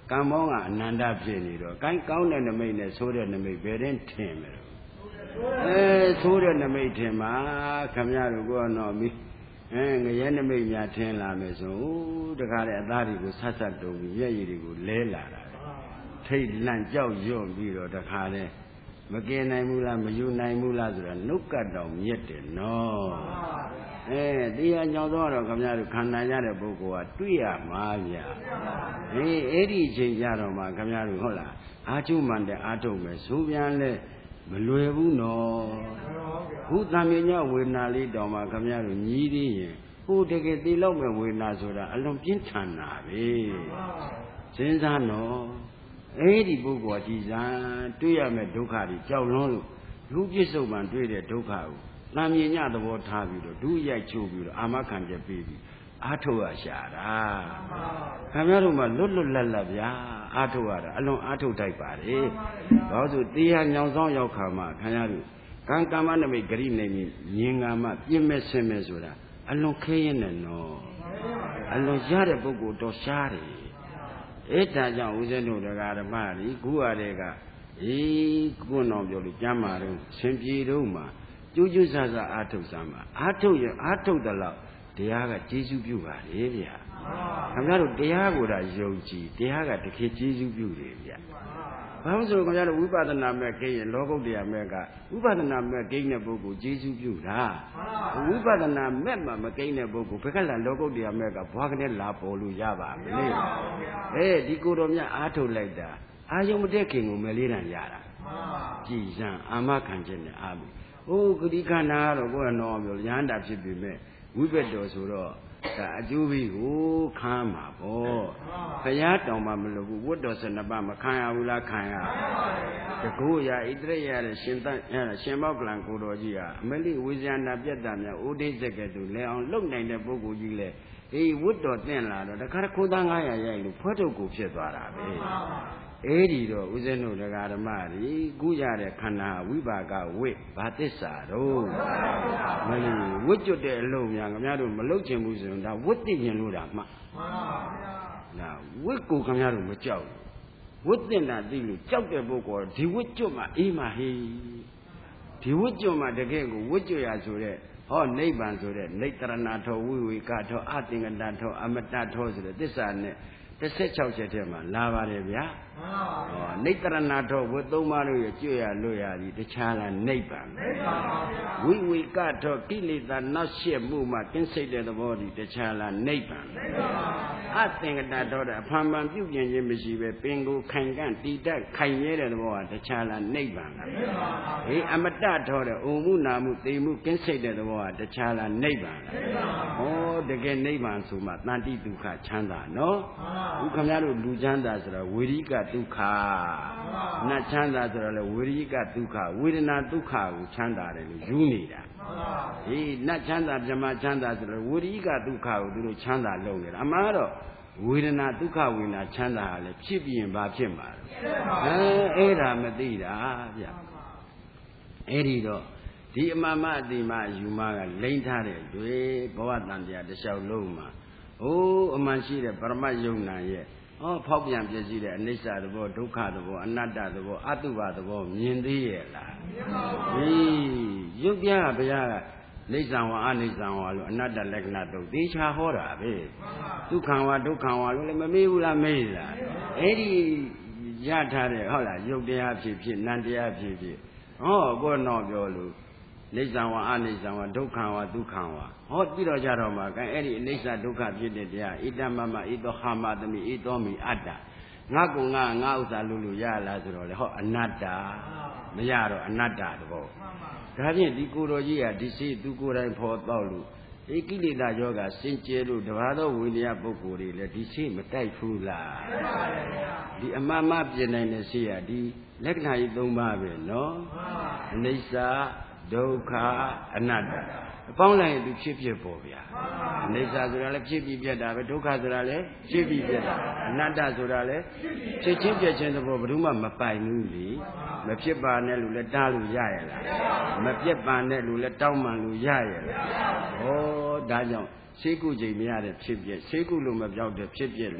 ကံမောင်းကအနန္တဖြစ်နေတော့ကိုင်းကောင်းတဲ့နမိတ်နဲ့ဆိုးတဲ့နမိတ်ဘယ်ရင်ထင်မလို့အဲဆိုးတဲ့နမိတ်ထင်မှာခင်ဗျားတို့ကတော့မိအဲငရဲနမိတ်များထင်လာမယ်ဆိုတခါလေအသားတွေကိုဆတ်ဆတ်တုံပြီးမျက်ရည်တွေကိုလဲလာတာထိတ်လန့်ကြောက်ရွံ့ပြီးတော့တခါလေမကင်နိုင်ဘူးလားမယူနိုင်ဘူးလားဆိုတာနှုတ်ကတ်တော်မြက်တယ်နော်အဲတရားကြောင့်တော့ခင်ဗျားတို့ခန္ဓာရတဲ့ပုဂ္ဂိုလ်ကတွေ့ရမှာဗျာအေးအဲ့ဒီအချိန်ကြတော့မှခင်ဗျားတို့ဟုတ်လားအာချုမှန်တဲ့အာထုံမယ်ဆိုပြန်လဲမလွယ်ဘူးနော်ခုတံမြညဝေဒနာလေးတောင်မှခင်ဗျားတို့ညီးသေးရင်ဟိုတကယ်သိလောက်မဲ့ဝေဒနာဆိုတာအလွန်ပြင်းထန်တာပဲစဉ်းစားနော်အဲ့ဒီပုဂ္ဂိုလ်ကြည်စံတွေ့ရမဲ့ဒုက္ခတွေကြောက်လွန်းလို့လူပြစ္ဆုတ်မှန်တွေ့တဲ့ဒုက္ခကိုတံမြညသဘောထားပြီးတော့ဒုရိုက်ချိုးပြီးတော့အာမခံချက်ပေးပြီးအာထုတ်ရရှာတာခင်ဗျားတို့မှလွတ်လွတ်လပ်လပ်ဗျာအာထုတ်ရတာအလွန်အာထုတ်တိုက်ပါလေဘာလို့ဆိုတရားညောင်ဆောင်ရောက်ခါမှခင်ဗျားတို့ကံကမ္မနမိတ်ဂရိနေမြင်မြင်ကမှပြင်းမဲ့ဆင်းမဲ့ဆိုတာအလွန်ခဲရင်နဲ့နော်အလွန်ရတဲ့ပုဂ္ဂိုလ်တော့ရှားတယ်အဲ့ဒါကြောင့်ဦးဇင်းတို့တရားဓမ္မကြီးခုရတဲ့ကအေးခုတော်ပြောလို့ကျမ်းမာတော့ရှင်ပြေတော့မှကျူးကျူးဆဆအာထုတ်စမ်းမှာအာထုတ်ရင်အာထုတ်တယ်လို့တရားကကျေးဇူးပြုပါလေဗျာခင်ဗျားတို့တရားကိုသာယုံကြည်တရားကတကယ်ကျေးဇူးပြုတယ်ဗျာဘာလို့ဆိုခင်ဗျားတို့ဝိပဿနာမဲ့ကိရင်လောကုတ္တရာမဲ့ကဝိပဿနာမဲ့ကိတဲ့ပုဂ္ဂိုလ်ကျေးဇူးပြုတာဝိပဿနာမဲ့မှမကိတဲ့ပုဂ္ဂိုလ်ဘယ်ကလာလောကုတ္တရာမဲ့ကဘွားကနေလာပေါ်လို့ရပါမလဲအဲဒီကိုတော်မြတ်အားထုတ်လိုက်တာအာယုံမတက်ခင်ကိုမလေးတန်ရတာကြည်စံအာမခံခြင်းနဲ့အားပြီဟိုဂတိခန္ဓာကတော့ကိုယ်ကတော့ပြောရဟန္တာဖြစ်ပြီမဲ့ဝိပက်တော်ဆိုတော့ဒါအကျိုးပြီးကိုခမ်းမှာပေါ့ဘုရားတောင်မှမလို့ဘူးဝတ်တော်စနပါမခံရဘူးလားခံရတကူရဣတရရတဲ့ရှင်သရှင်မောကလံကိုတော်ကြီးဟာအမလိဝိဇာနာပြတ်တာများဥဒိစ္စကဲ့သို့လဲအောင်လှုပ်နိုင်တဲ့ပုဂ္ဂိုလ်ကြီးလေအေးဝတ်တော်တင့်လာတော့တခါခိုးသားငါးရာရိုက်လို့ဖွဲထုတ်ကိုဖြစ်သွားတာပဲအဲ့ဒီတော့ဦးဇင်းတို့တရားဓမ္မကြီးကုရတဲ့ခန္ဓာဝိပါကဝိဘာသစ္စာတော့မလို့ဝတ်ကျွတ်တဲ့အလုံးများခင်ဗျားတို့မလုပ်ချင်ဘူးဆိုရင်ဒါဝတ်သိရင်လို့တာမှမှန်ပါဗျာဒါဝတ်ကိုခင်ဗျားတို့မကြောက်ဘူးဝတ်တင်တာသိလို့ကြောက်တဲ့ပုဂ္ဂိုလ်ဒီဝတ်ကျွတ်မှအေးမှဟေးဒီဝတ်ကျွတ်မှတကယ်ကိုဝတ်ကျွတ်ရဆိုတဲ့ဟောနိဗ္ဗာန်ဆိုတဲ့နိတ္တရဏထောဝိဝေကထောအသင်္ကတထောအမတ္တထောဆိုတဲ့သစ္စာနဲ့တစ်ဆက်၆ချက်ထဲမှာလာပါတယ်ဗျာမှန်ပါဗျာနိတ္တရဏထောဝတ်သုံးပါးလို့ရကျွရလွတ်ရသည်တခြားလားနိဗ္ဗာန်နိဗ္ဗာန်ပါဗျာဝိဝေကထောကိလေသာနောက်ရှက်မှုမှကင်းစိတ်တဲ့သဘောဒီတခြားလားနိဗ္ဗာန်နိဗ္ဗာန်ပါဗျာအသင်္ကတထောတဲ့အဖန်ဖန်ပြုပြင်ခြင်းမရှိပဲပင်ကိုခိုင်ကန့်တည်တတ်ခိုင်ရဲတဲ့သဘောဟာတခြားလားနိဗ္ဗာန်နိဗ္ဗာန်ပါဗျာဟေးအမတ္တထောတဲ့အိုမှုနာမှုသိမှုကင်းစိတ်တဲ့သဘောဟာတခြားလားနိဗ္ဗာန်နိဗ္ဗာန်ဟောတကယ်နိဗ္ဗာန်ဆိုမှတန်တိဒုက္ခချမ်းသာနော်ဥက္ကမတို့လူချမ်းသာဆိုတာဝေရိကဒုက္ခနတ်ချမ်းသာဆိုတာလေဝေရိကဒုက္ခဝေဒနာဒုက္ခကိုချမ်းသာတယ်လို့ယူနေတာဟေးနတ်ချမ်းသာဗြဟ္မာချမ်းသာဆိုတော့ဝေရိကဒုက္ခကိုသူတို့ချမ်းသာလုပ်နေတာအမှန်တော့ဝေဒနာဒုက္ခဝေဒနာချမ်းသာကလည်းဖြစ်ပြီးရင်ဘာဖြစ်မှာလဲအဲအဲ့ဒါမသိတာဗျအဲ့ဒီတော့ဒီအမှန်မှအတိမှယူမကလိမ့်ထားတဲ့တွေဘဝတန်တရားတစ်လျှောက်လုံးမှာဟိုးအမှန်ရှိတဲ့ပရမတ်ယုံနာရဲ့ဟောဖောက်ပြန်ပြည့်စည်တဲ့အနိစ္စသဘောဒုက္ခသဘောအနတ္တသဘောအတုပသဘောမြင်သေးရဲ့လားမြင်ပါဘူးဟေးရုပ်ပြဘုရားကနိစ္စဝါအနိစ္စဝါလို့အနတ္တလက္ခဏာတုတ်သေချာဟောတာပဲဒုက္ခဝါဒုက္ခဝါလို့လည်းမမေးဘူးလားမေးလားအဲ့ဒီရထားတဲ့ဟုတ်လားရုပ်တရားဖြစ်ဖြစ်နံတရားဖြစ်ဖြစ်ဟောကိုယ်တော်ပြောလို့နိစ္စဝါအနိစ္စဝါဒုက္ခဝါဒုက္ခဝါဟောပြီးတော့ကြတော့မှကဲအဲ့ဒီအနိစ္စဒုက္ခဖြစ်တဲ့တရားဣတမမဣတောဟာမသမိဣတောမိအတ္တငါကုငါငါဥစ္စာလို့လို့ရလားဆိုတော့လေဟောအနတ္တမရတော့အနတ္တတဘောဒါဖြင့်ဒီကိုယ်တော်ကြီးကဒီစိတ်သူကိုယ်တိုင်ဖော်တော့လို့ဒီကိလေသာယောဂစင်ကြဲလို့တပါးသောဝိနည်းပုဂ္ဂိုလ်တွေလည်းဒီစိတ်မတိုက်ဘူးလားဒီအမှန်မှပြင်နိုင်တဲ့စိတ်ကဒီလက္ခဏာကြီး၃ပါးပဲနော်အနိစ္စဒုက္ခအနတ္တအပေါင်းလိုက်ရင်သူဖြစ်ဖြစ်ပေါ်ဗျာအနိစ္စဆိုတာလည်းဖြစ်ပြီးပြတ်တာပဲဒုက္ခဆိုတာလည်းဖြစ်ပြီးပြတ်တာအနတ္တဆိုတာလည်းဖြစ်ချင်းပြတ်ချင်းသဘောဘယ်သူမှမပိုင်ဘူးလေမဖြစ်ပါနဲ့လို့လည်းတားလို့ရရလားမပြတ်ပါနဲ့လို့လည်းတောင်းမှန်လို့ရရလားဩဒါကြောင့်ရှေးကုချိန်မရတဲ့ဖြစ်ပြက်ရှေးကုလို့မပြောက်တဲ့ဖြစ်ပြက်လို့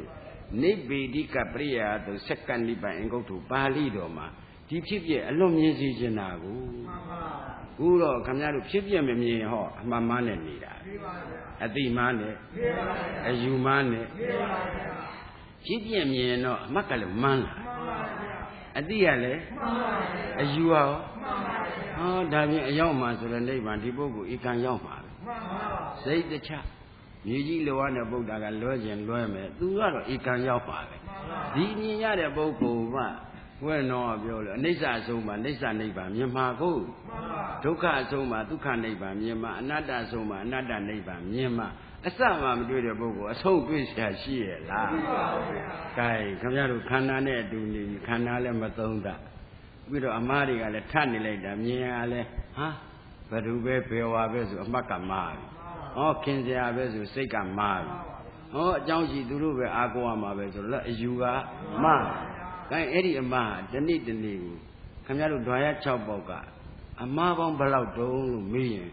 Nibbedika Priya to second Nipa and go to Bali Doma. Deep Chipia, alone music in Nagu. Uro, Kamyaru Chipia me ho, Mamma Nida. At the Mane, as you mane. Chipia me no, Makalu Mana. At the Ale, as you are. Oh, Davy, a young man to the neighbor and Tibogo, you can young man. Say the chap. You know one about that lodge and lawyer, do not you can young man. The Yada Boko, well, no, Nisa Soma, Nisa neighbor, Yama go. Toka Soma, Tuka neighbor, Yama, another Soma, another neighbor, Yama. A some do the Boko, a so good as she la. Kai, come here to Canane, do the Canale Matonda. We do a marry at a tiny later, Miale, huh? But who be Pewa of Macamari. Oh, Kinzia Bezu, Seka Mari. Oh, Jonesy Duru, Aguama Bezu, you are Ma. Kai Eddie Ma, the need the new. Come here to Dwyer Choboga. A Margon Balado, million.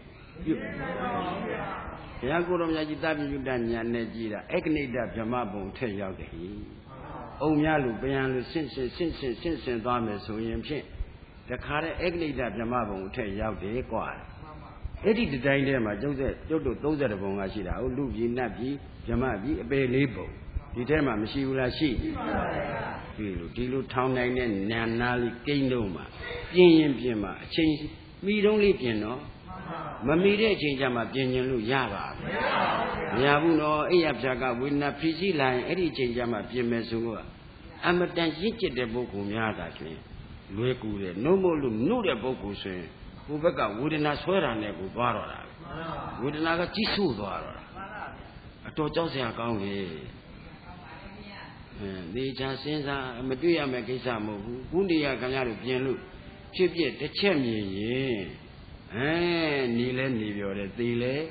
Yagurum Yagitabi, you done Yanejida, Egnida Jamabo, tell you the Oh, Yalu, Bayan, since, since, since, since, Dame, so you the car Egnida Jamabo, tell you the equal. Eddie the dilemma, Joseph, Jodo, those are the Bongashida, Lugi, Nabi, Jamabi, a bay label. Determine she will see. Tilu town and Nanali, Kingdoma, Pian Pima, change me only piano. Mamide change my piano, Yava. Yabuno, Ayabjaga, with na P C line, Eddie change my piano. I'm a dance the book, Yada, Lueku, no more, no the book, say. Ubeka would not swear on it, Barra. Would not a tissue, Barra. I told Joseph account here. The chances are Maduya Makisamo, Bundia Canary Piano, Chip yet the champion, eh, Nile Nivio, Tile,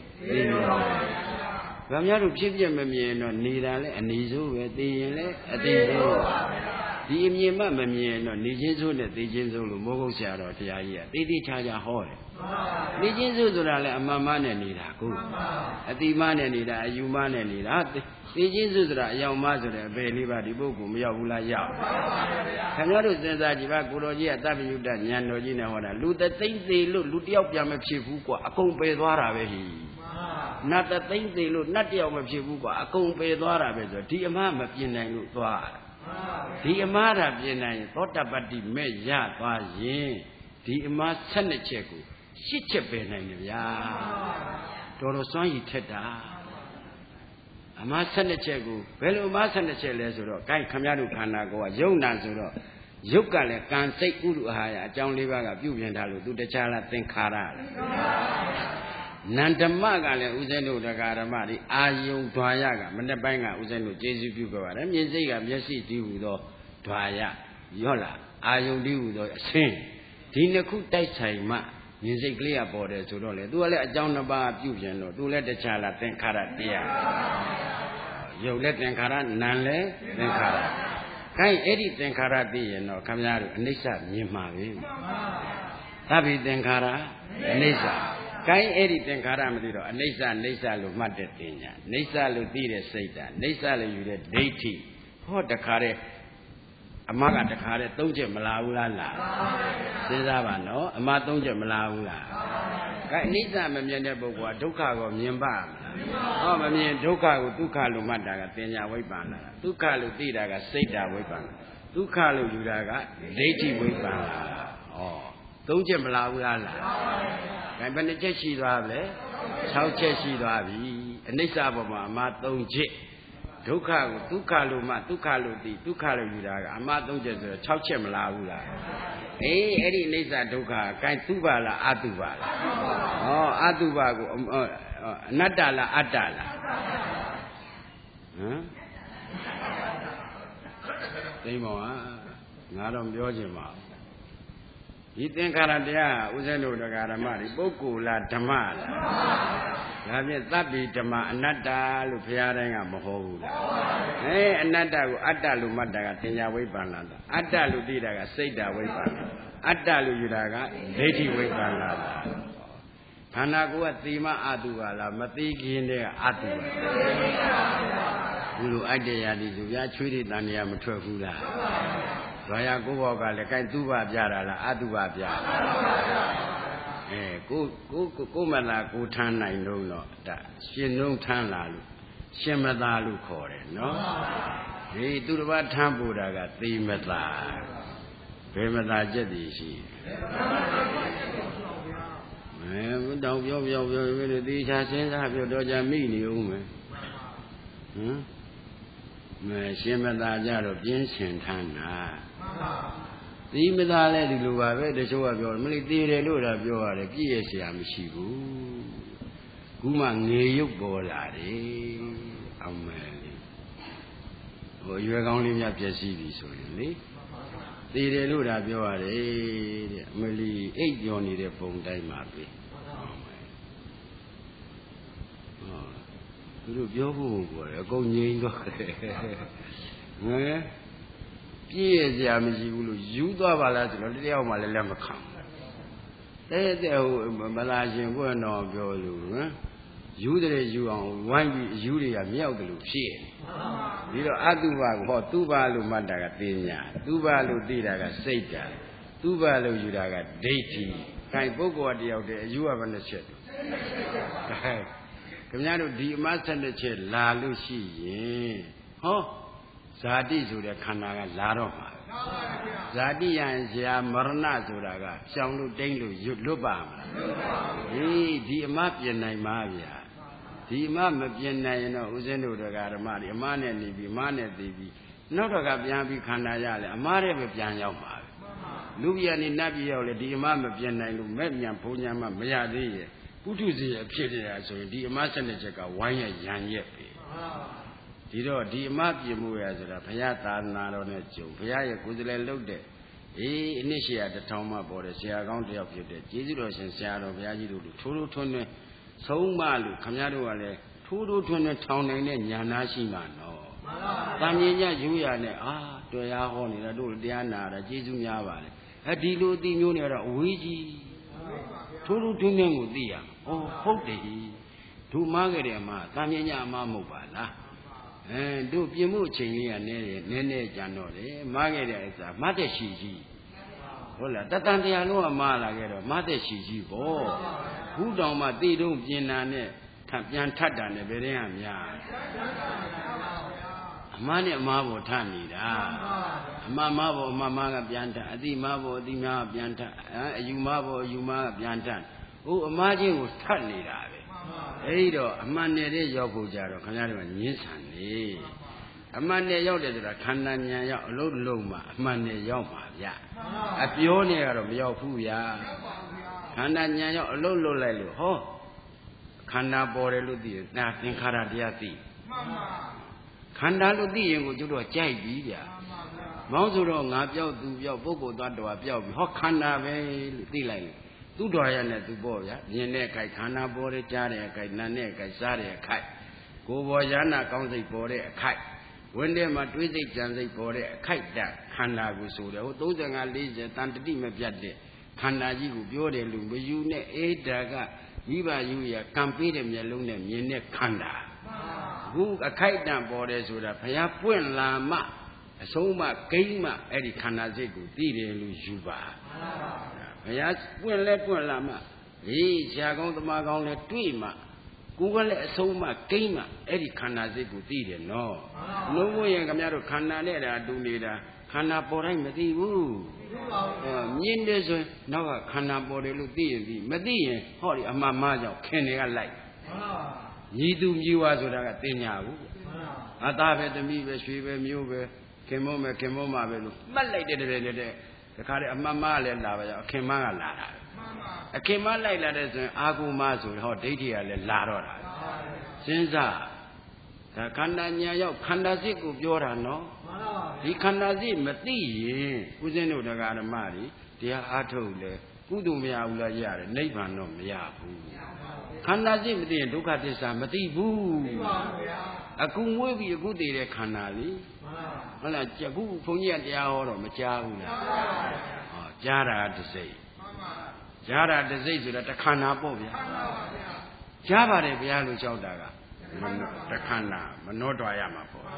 Ramyaru Chipia Mamiano, Nidale, and Nizu, Tile, a day. The Yama Mamiano, Nijizu, the Dijizu, Mogo Shadow, Tia, Didi Chaja Hall. Nijizu, a Mamma and Nida, at the man and Nida, you man and Nida. Nijizu, young master, Beliva, the Bokum, Yavula Yaw. Canaru says that you are Guroja, W. Danyano, Gina, what I loot the things they look, Lutia Chifuka, a compay not the things they look, not the Yama Chifuka, a compay Dora, Tiamama, Pina, Dora. The Amara Vienna, thought about the Meja, Bazi, the Ama Senecheku, Shichepen, Ya Toroson Teta Ama Senecheku, Velo Masanechele, Kai Kamaru Kanago, Yona Zuro, Yukale can say Uruhaya, John Livaga, Bubian, do the Chala Tenkara. Nantamaga, Uzeno, the Garamari, Ayung Twayaga, Mandabanga, Uzeno, Jesu Bugo, and Yaziga, Yasi, Diudo, Twaya, Yola, Ayung Diudo, Sin, Tina could die Saima, music clear borders to Dole, do let John about Bubian, do let the child think Kara, dear. You let Tenkara, Nanle, Tenkara. Kai Eddie Tenkara, dear, no, Kamaru, Nisa, Yima. Tabi Tenkara, Nisa. Kai Eddie Tenkara Madido, Nisa, Nisa, Lumate Tina, Nisa, Lutire Sata, Nisa, you the deity. What the Kare Amaga the Kare, Tonja Malaula, Cesavano, Amatonja Malaula. Kai Nisa, Mamianabo, Duka, Miamba. Oh, Mamian Duka, Duka Lumadaga, Tenya Wipana, Duka Lutida, Sata Wipana, Duka Ludaga, deity Wipana. Oh, Tonja Malaula. I been a jessie rable, South Jessie Ravi, and this Abama, Maton Jet, Duka, Dukaluma, Dukaluti, Dukaluda, Amaton Jet, Chauchem Laula. Eh, Eddie Nisa Duka, Kai Tubala, Adubala. Oh, Aduba, Nadala, Adala. Huh? Demo, not on Biojima. You think Karadia, Uzeno the Garamari, Boku la Tamala. Have Tabi Tama, Nada, Lupiaring, Mohola. Eh, Nada, Adalu Madaga, Tenya Wipana, Adalu Didaga, Seda Wipana, Adalu Yudaga, Lady Wipana. Panagua Tima Aduala, Matiki in there, Adu. ဘူးလို့အိုက်တရားဒီဆိုဗျာချွေးတွေတန်တရားမထွက်ဘူးလားဇော်ရကိုဘောကလည်းကိုင်သူ့ဘာပြတာလားအတုဘာပြအဲကိုကိုကိုမလားကိုထမ်းနိုင်လို့တော့ဒါရှင်လုံးထမ်းလာလို့ရှင်မသားလို့ခေါ်တယ်နော်ဒီသူတစ်ပါးထမ်းပို့တာကသေမသားဘယ်မသားချက်တည်ရှိအဲမတောင်ပြောပြောပြောပြောလို့သေချာစဉ်းစားပြောတော့ကြမိနေဦးမယ်ဟမ်မဲရှင်မသားကြတော့ပြင်းရှင်ထမ်းတာသီးမသားလဲဒီလိုပါပဲတချို့ကပြောမလို့သေတယ်လို့တော့ပြောရတယ်ပြည့်ရเสียမရှိဘူးခုမှငေရုပ်ပေါ်လာတယ်အောင်မယ်လေဟိုရွယ်ကောင်းလေးများပြည့်စည်ပြီဆိုရင်လေသေတယ်လို့ဒါပြောရတယ်တဲ့အမလီအိတ်ပြောနေတဲ့ပုံတိုင်းမှာပဲအောင်မယ်ဟောသူတို့ပြောဖို့ပြောတယ်အကုန်ငြိမ်းတော့ဟဲ့ငယ်ပြည့်ရစရာမရှိဘူးလို့ယူသွားပါလားဆိုတော့တယောက်မှလည်းလက်မခံတဲ့တဲ့ဟိုမလာရှင်ဘုရားတော်ပြောလို့ဟမ်ယူတဲ့ယူအောင်ဝိုင်းပြီးယူတွေကမြောက်တယ်လို့ဖြစ်ပြီးတော့အတုပကိုဟောသူပါလို့မှတ်တာကသိညာသူပါလို့သိတာကစိတ်ဓာတ်သူပါလို့ယူတာကဒိဋ္ဌိခိုင်ပုဂ္ဂိုလ်တယောက်တည်းအယူကဘယ်နှချက်လဲခင်ဗျားတို့ဒီအမဆက်တစ်ချက်လာလို့ရှိရင်ဟောဇာတိဆိုတဲ့ခန္ဓာကလာတော့မှာဇာတိယံဇာမရဏဆိုတာကရှောင်လို့တိမ့်လို့လွတ်ပါမလားဟေးဒီအမပြင်နိုင်ပါဗျာဒီအမမပြင်နိုင်ရင်တော့ဦးဇင်းတို့တရားဓမ္မတွေအမနဲ့နေပြီးအမနဲ့သိပြီးနောက်တော့ကပြန်ပြီးခန္ဓာရလဲအမတဲ့ပဲပြန်ရောက်ပါပဲလူပြန်နေနတ်ပြည်ရောက်လဲဒီအမမပြင်နိုင်လို့မဲ့မြန်ဘုံညာမမရသေးရဲ့ပုထုဇဉ်အဖြစ်တည်းဟာဆိုရင်ဒီအမဆက်တဲ့ချက်ကဝိုင်းရရန်ရက်ပဲဒီတော့ဒီအမပြင်မှုရဆိုတာဘုရားသာသနာတော်နဲ့ကြုံဘုရားရဲ့ကိုယ်စလဲလုတ်တဲ့အေးအနှစ်ရှိရတထောင်မှပေါ်တဲ့ဆရာကောင်းတယောက်ဖြစ်တဲ့ကျေးဇူးတော်ရှင်ဆရာတော်ဘုရားကြီးတို့ထိုးထိုးထွန်းထွန်းဆုံးမလို့ခမည်းတော်ကလည်းထိုးထိုးထွန်းထွန်းထောင်နိုင်တဲ့ညာနာရှိမှနော်တန်မြင်ညယူရနဲ့အာတွေ့ရဟောနေတာတို့တရားနာတာကျေးဇူးများပါလေအဲဒီလိုအသိမျိုးနဲ့တော့အဝေးကြီးထိုးထိုးထွန်းထွန်းကိုသိရဩဟုတ်တယ်တို့မားခဲ့တယ်မှာတန်မြင်ညအမမဟုတ်ပါလားအဲတို့ပြင်မှုအချိန်လေးကနည်းတယ်နည်းနည်းကြံတော့တယ်မားခဲ့တဲ့ဥစ္စာမတ်တဲ့ရှိကြီးဟုတ်လားတတန်တရားလုံးကမားလာခဲ့တော့မတ်တဲ့ရှိကြီးပေါ့ခုတောင်မှတေတုံးပြင်တာနဲ့ပြန်ထပ်တာနဲ့ဘယ်တဲ့ဟာများအမနဲ့အမဘောထနေတာအမမဘောအမမကပြန်ထအတိမဘောအတိမကပြန်ထအယူမဘောအယူမကပြန်ထဟိုအမချင်းကိုထပ်နေတာပဲအဲ့တော့အမှန်နဲ့တဲ့ရောက်ဖို့ကြတော့ခင်ဗျားတို့ကညှင်းဆန်နေအမှန်နဲ့ရောက်တယ်ဆိုတာခန္ဓာဉာဏ်ရောက်အလုံးလုံးမှာအမှန်နဲ့ရောက်ပါဗျအပြောနဲ့ကတော့မရောက်ဘူးဗျာခန္ဓာဉာဏ်ရောက်အလုံးလုံးလိုက်လို့ဟောခန္ဓာပေါ်တယ်လို့သိရင်ဒါသင်္ခါရတရားသိခန္ဓာလို့သိရင်ကိုကျတော့ကြိုက်ပြီဗျာမောင်းဆိုတော့ငါပြောက်သူပြောက်ပုဂ္ဂိုလ်သားတော်ပြောက်ပြီဟောခန္ဓာပဲလို့သိလိုက်လို့သူ့တော်ရနဲ့သူပေါ့ဗျာမြင်တဲ့အခိုက်ခန္ဓာပေါ်တဲ့ကြားတဲ့အခိုက်နာတဲ့အခိုက်စားတဲ့အခိုက်ကိုယ်ပေါ်ရဟနာကောင်းစိတ်ပေါ်တဲ့အခိုက်ဝင်းထဲမှာတွေးစိတ်ကြံစိတ်ပေါ်တဲ့အခိုက်တခန္ဓာကိုဆိုတယ်ဟိုသုံး၅ ၄၀တန်တတိမပြတ်တဲ့ခန္ဓာကြီးကိုပြောတယ်လို့မယူနဲ့အေးဒါကမိဘယူရကံပေးတဲ့မျက်လုံးနဲ့မြင်တဲ့ခန္ဓာအခုအခိုက်တန်ပေါ်တယ်ဆိုတာဘုရားပွင့်လာမှအဆုံးမဂိမ်းမှအဲ့ဒီခန္ဓာစိတ်ကိုသိတယ်လို့ယူပါဘုရားပွင့်လဲပွင့်လာမှဟေးရှားကောင်းသမားကောင်းလဲတွေ့မှကိုယ်ကလည်းအဆုံးမဂိမ်းမှအဲ့ဒီခန္ဓာစိတ်ကိုသိတယ်နော်လုံးဝရင်ခင်ဗျားတို့ခန္ဓာနဲ့တာတူနေတာခန္ဓာပေါ်တိုင်းမသိဘူးအဲမြင်တယ်ဆိုရင်နောက်ကခန္ဓာပေါ်တယ်လို့သိရင်ဒီမသိရင်ဟောဒီအမှန်မှားကြောင့်ခင်တွေကလိုက်ညီသူမြူဝါဆိုတာကတင်ညာဘူးအသားပဲသမီးပဲရွှေပဲမျိုးပဲခင်မောမယ်ခင်မောမှာပဲလို့မှတ်လိုက်တဲ့တည်းတည်းတခါတည်းအမှန်မှားလည်းလာပါရောအခင်မကလာတာအခင်မလိုက်လာတဲ့ဆိုရင်အာကုမဆိုဟောဒိဋ္ဌိကလည်းလာတော့တာစဉ်းစားဒါခန္ဓာညာရောက်ခန္ဓာစိတ်ကိုပြောတာနော်ဒီခန္ဓာစိတ်မသိရင်ဦးဇင်းတို့တရားဓမ္မတွေတရားအားထုတ်လေကုသိုလ်မရဘူးလားရတယ်နိဗ္ဗာန်တော့မရဘူးခန္ဓာစိတ်မသိရင်ဒုက္ခသစ္စာမသိဘူးအခုမွေးပြီးအခုတည်တဲ့ခန္ဓာလေဟုတ်လားအခုဘုန်းကြီးကတရားဟောတော့မကြားဘူးလားဟောကြားတာတစ်စိတ်ကြားတာတစ်စိတ်ဆိုတာတစ်ခန္ဓာပေါ့ဗျာကြားပါတယ်ဗျာလို့ကြောက်တာကတခန္ဓာမနှောတော်ရမှာပေါ့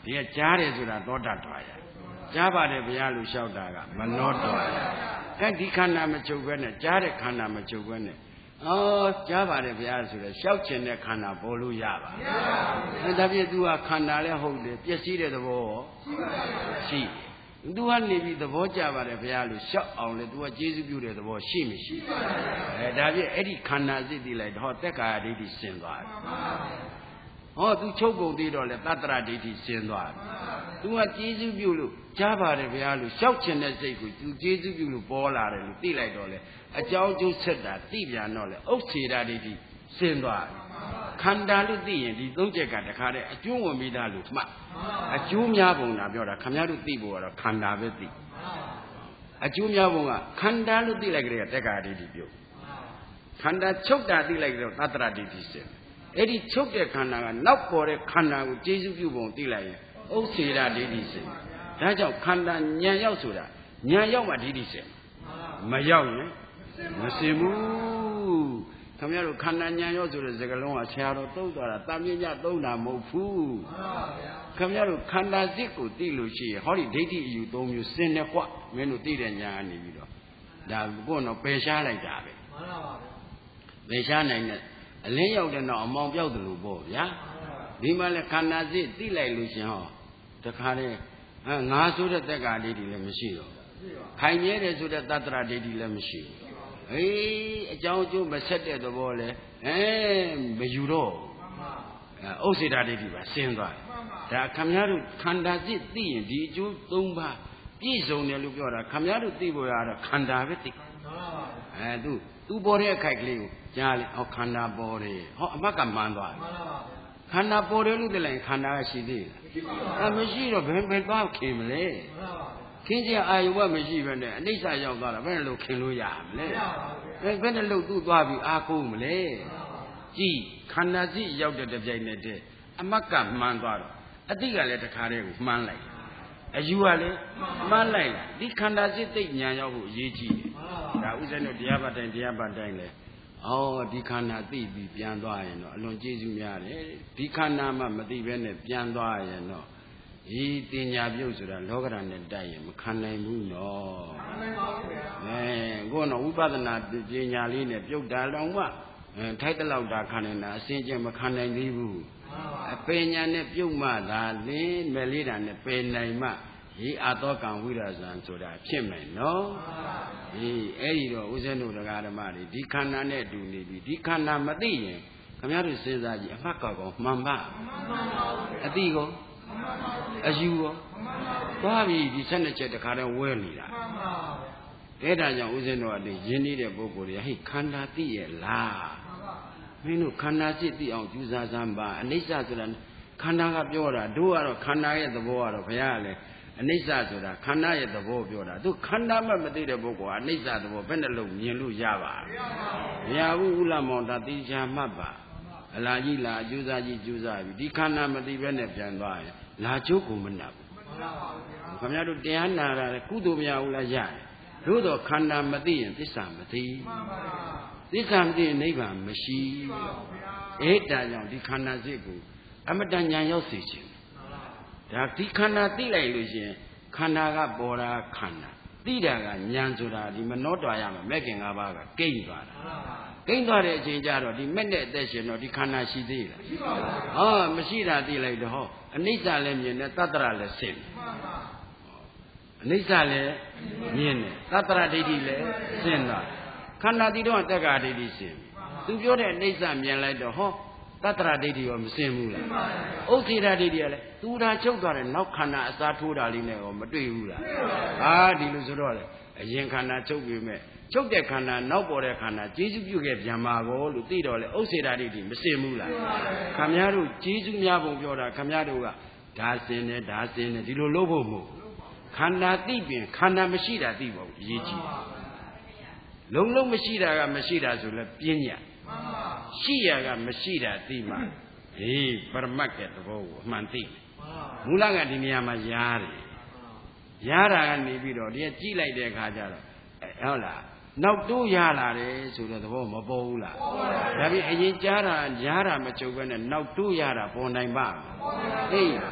ဒီကကြားတယ်ဆိုတာသောတာတော်ရကြားပါတယ်ဘုရားလို့လျှောက်တာကမနောတော်ရအဲဒီခန္ဓာမချုပ်ဘဲနဲ့ကြားတဲ့ခန္ဓာမချုပ်ဘဲနဲ့အော်ကြားပါတယ်ဘုရားဆိုတော့လျှောက်ခြင်းတဲ့ခန္ဓာပေါ်လို့ရပါမရပါဘူးဒါဖြင့် तू ဟာခန္ဓာလည်းဟုတ်တယ်ပျက်စီးတဲ့သဘောရှိတယ်သူကနေပြီးသဘောကျပါတယ်ဘုရားလို့ရှောက်အောင်လေသူကကျေးဇူးပြုတဲ့သဘောရှိမရှိအဲဒါဖြင့်အဲ့ဒီခန္ဓာစိတ်သိလိုက်တော့သက်္ကာယဒိဋ္ဌိဆင်းသွားတယ်ဟောသူချုပ်ကုန်သေးတော့လေသတ္တရဒိဋ္ဌိဆင်းသွားတယ်သူကကျေးဇူးပြုလို့ကြားပါတယ်ဘုရားလို့ရှောက်ခြင်းတဲ့စိတ်ကိုသူကျေးဇူးပြုလို့ပေါ်လာတယ်လို့သိလိုက်တော့လေအကြောင်းကျိုးဆက်တာသိပြန်တော့လေဥစ္စေတာဒိဋ္ဌိဆင်းသွားတယ်ခန္ဓာလို့သိရင်ဒီသုံးချက်ကတခါတည်းအကျိုးဝင်ပြီးသားလို့မှတ်အကျိုးများပုံတာပြောတာခင်ဗျားတို့သိဖို့ကတော့ခန္ဓာပဲသိအကျိုးများပုံကခန္ဓာလို့သိလိုက်ကြတဲ့တက္ကာဒိဋ္ဌိပြုတ်ခန္ဓာချုပ်တာသိလိုက်ကြတော့သတ္တရဒိဋ္ဌိစင်အဲ့ဒီချုပ်တဲ့ခန္ဓာကနောက်ပေါ်တဲ့ခန္ဓာကိုကျေစုပြုပုံသိလိုက်ရင်ဥစ္စေရဒိဋ္ဌိစင်ဒါကြောင့်ခန္ဓာဉာဏ်ရောက်ဆိုတာဉာဏ်ရောက်မှဒိဋ္ဌိစင်မရောက်ရင်မစင်ဘူးခင်ဗျားတို့ခန္ဓာဉာဏ်ရောက်ဆိုတဲ့စကားလုံးကဆရာတော်သုံးသွားတာတာမြင့်ညသုံးတာမဟုတ်ဘူးခင်ဗျားတို့ခန္ဓာစိတ်ကိုသိလို့ရှိရင်ဟောဒီဒိဋ္ဌိအယူသုံးမျိုးစင်တယ်ကွမင်းတို့သိတဲ့ဉာဏ်ကနေပြီးတော့ဒါကိုတော့ပယ်ရှားလိုက်တာပဲမှန်ပါပါပယ်ရှားနိုင်တဲ့အလင်းရောက်တဲ့နောက်အမောင်ပြောက်တယ်လို့ပေါ့ဗျာဒီမှာလဲခန္ဓာစိတ်သိလိုက်လို့ရှင်ဟောတခါတည်းငါဆိုတဲ့တက္ကာဒိဋ္ဌိလည်းမရှိတော့ခိုင်မြဲတယ်ဆိုတဲ့သတ္တရဒိဋ္ဌိလည်းမရှိဘူးအေးအကြောင်းအကျိုးမဆက်တဲ့သဘောလဲအဲမယူတော့ဥစ္စေတာဒိဋ္ဌိပါဆင်းသွားတယ်ဒါခမည်းတော်ခန္ဓာစိတ်သိရင်ဒီအကျိုးသုံးပါးပြည့်စုံတယ်လို့ပြောတာခမည်းတော်သိဖို့ရတော့ခန္ဓာပဲသိအဲသူသူပေါ်တဲ့အခိုက်ကလေးကိုကြားလေဟောခန္ဓာပေါ်တယ်ဟောအမှတ်ကမှန်သွားတယ်ခန္ဓာပေါ်တယ်လို့သိလိုက်ခန္ဓာကရှိသေးလားအဲမရှိတော့ဘယ်ဘယ်သွားခင်မလဲခင်းကျအာယုဘမရှိဘဲနဲ့အနိစ္စရောက်သွားတာဘယ်လိုခင်လို့ရမလဲအဲဘယ်နဲ့လို့သူ့သွားပြီးအာကိုးမလဲကြည်ခန္ဓာစိရောက်တဲ့တပြိုင်နက်တည်းအမတ်ကမှန်သွားတော့အတိကလည်းတခါတည်းကိုမှန်းလိုက်အယူကလည်းမှန်းလိုက်ဒီခန္ဓာစိသိဉာဏ်ရောက်ဖို့အရေးကြီးတယ်ဒါဥစ္စာတို့တရားပတ်တိုင်းတရားပတ်တိုင်းလဲအော်ဒီခန္ဓာသိပြီးပြန်သွားရင်တော့အလွန်ကျေးဇူးများတယ်ဒီခန္ဓာမှမသိဘဲနဲ့ပြန်သွားရင်တော့ဒီတင်ညာပြုတ်ဆိုတာလောကဓာတ်နဲ့တိုက်ရင်မခံနိုင်ဘူးနော်ခံနိုင်ပါဘူးဗျာအဲကိုယ်တော့ဝိပဿနာပညာလေးနဲ့ပြုတ်တာတော့မှအဲထိုက်တလောက်တာခံနေတာအစင်းချင်းမခံနိုင်သေးဘူးအပညာနဲ့ပြုတ်မှသာလင်းမယ်လေးတာနဲ့ပယ်နိုင်မှဒီအာသောကံဝိရဇံဆိုတာဖြစ်မယ်နော်ဒီအဲ့ဒီတော့ဦးဇင်းတို့တရားဓမ္မတွေဒီခန္ဓာနဲ့တူနေပြီဒီခန္ဓာမသိရင်ခင်ဗျားတို့စဉ်းစားကြည့်အမှတ်ကောက်ကောမှန်ပါအတိကောအယူရောသွားပြီဒီဆက်နှစ်ချက်တခါတည်းဝဲနေတာအဲ့ဒါကြောင့်ဦးဇင်းတို့ကရင်းနှီးတဲ့ပုဂ္ဂိုလ်တွေဟိခန္ဓာသိရဲ့လားမင်းတို့ခန္ဓာစိတ်သိအောင်ကြိုးစားစမ်းပါအနိစ္စဆိုတာခန္ဓာကပြောတာတို့ကတော့ခန္ဓာရဲ့သဘောကတော့ဘုရားကလည်းအနိစ္စဆိုတာခန္ဓာရဲ့သဘောပြောတာသူခန္ဓာမှမသိတဲ့ပုဂ္ဂိုလ်ကအနိစ္စသဘောဘယ်နှလုံးမြင်လို့ရပါမရဘူးဥလမောင်တာတိချာမှတ်ပါအလားကြီးလားအကျိုးစားကြီးကျိုးစားပြီဒီခန္ဓာမသိဘဲနဲ့ပြန်သွားရင်လာကျုပ်ကိုမနှပ်ဘူးခင်ဗျားတို့တရားနာတာကုသိုလ်မရဘူးလားရတယ်တို့တော့ခန္ဓာမသိရင်သစ္စာမသိသစ္စာမသိရင်နိဗ္ဗာန်မရှိအဲ့ဒါကြောင့်ဒီခန္ဓာစိတ်ကိုအမတန်ဉာဏ်ရောက်စေခြင်းဒါဒီခန္ဓာသိလိုက်လို့ရှိရင်ခန္ဓာကပေါ်တာခန္ဓာသိတာကဉာဏ်ဆိုတာဒီမနှောတွာရမှာမဲ့ခင်၅ပါးကကိန်းသွားတာကိန်းသွားတဲ့အချိန်ကျတော့ဒီမဲ့နဲ့အသက်ရှင်တော့ဒီခန္ဓာရှိသေးလားရှိပါဘူးဟောမရှိတာသိလိုက်တော့ဟောအနိစ္စလည်းမြင်တယ်သတ္တရလည်းစင်အနိစ္စလည်းမြင်တယ်သတ္တရဒိဋ္ဌိလည်းစင်တာခန္ဓာတိတော့တက္ကာဒိဋ္ဌိစင်သူပြောတဲ့အနိစ္စမြင်လိုက်တော့ဟောသတ္တရဒိဋ္ဌိရောမစင်ဘူးလားဥစ္စေတာဒိဋ္ဌိကလည်းသူဒါချုပ်သွားတယ်နောက်ခန္ဓာအစားထိုးတာလေးနဲ့ရောမတွေ့ဘူးလားဟာဒီလိုဆိုတော့လေအရင်ခန္ဓာချုပ်ပြီးမဲ့ချုပ်တဲ့ခန္ဓာနောက်ပေါ်တဲ့ခန္ဓာကျေးဇူးပြုခဲ့ပြန်ပါကောလို့သိတော့လေဥစ္စေတာဒိဋ္ဌိမစင်ဘူးလားခမည်းတော်ကျေးဇူးများပုံပြောတာခမည်းတော်ကဒါစင်တယ်ဒါစင်တယ်ဒီလိုလုပ်ဖို့မဟုတ်ခန္ဓာသိပြင်ခန္ဓာမရှိတာသိပါဘူးအရေးကြီးလုံးလုံးမရှိတာကမရှိတာဆိုလဲပြင်းညရှိရကမရှိတာသိမှဟေးပရမတ်ရဲ့သဘောကိုအမှန်သိမူလကဒီနေရာမှာရားတယ်ရားတာကနေပြီးတော့ဒီကကြည့်လိုက်တဲ့အခါကျတော့ဟုတ်လားနောက်တိုးရလာတယ်ဆိုတဲ့သဘောမပေါ်ဘူးလားဒါပြီးအရင်ကြားတာရားတာမချုပ်ဘဲနဲ့နောက်တိုးရတာပေါ်နိုင်ပါ့ဟေး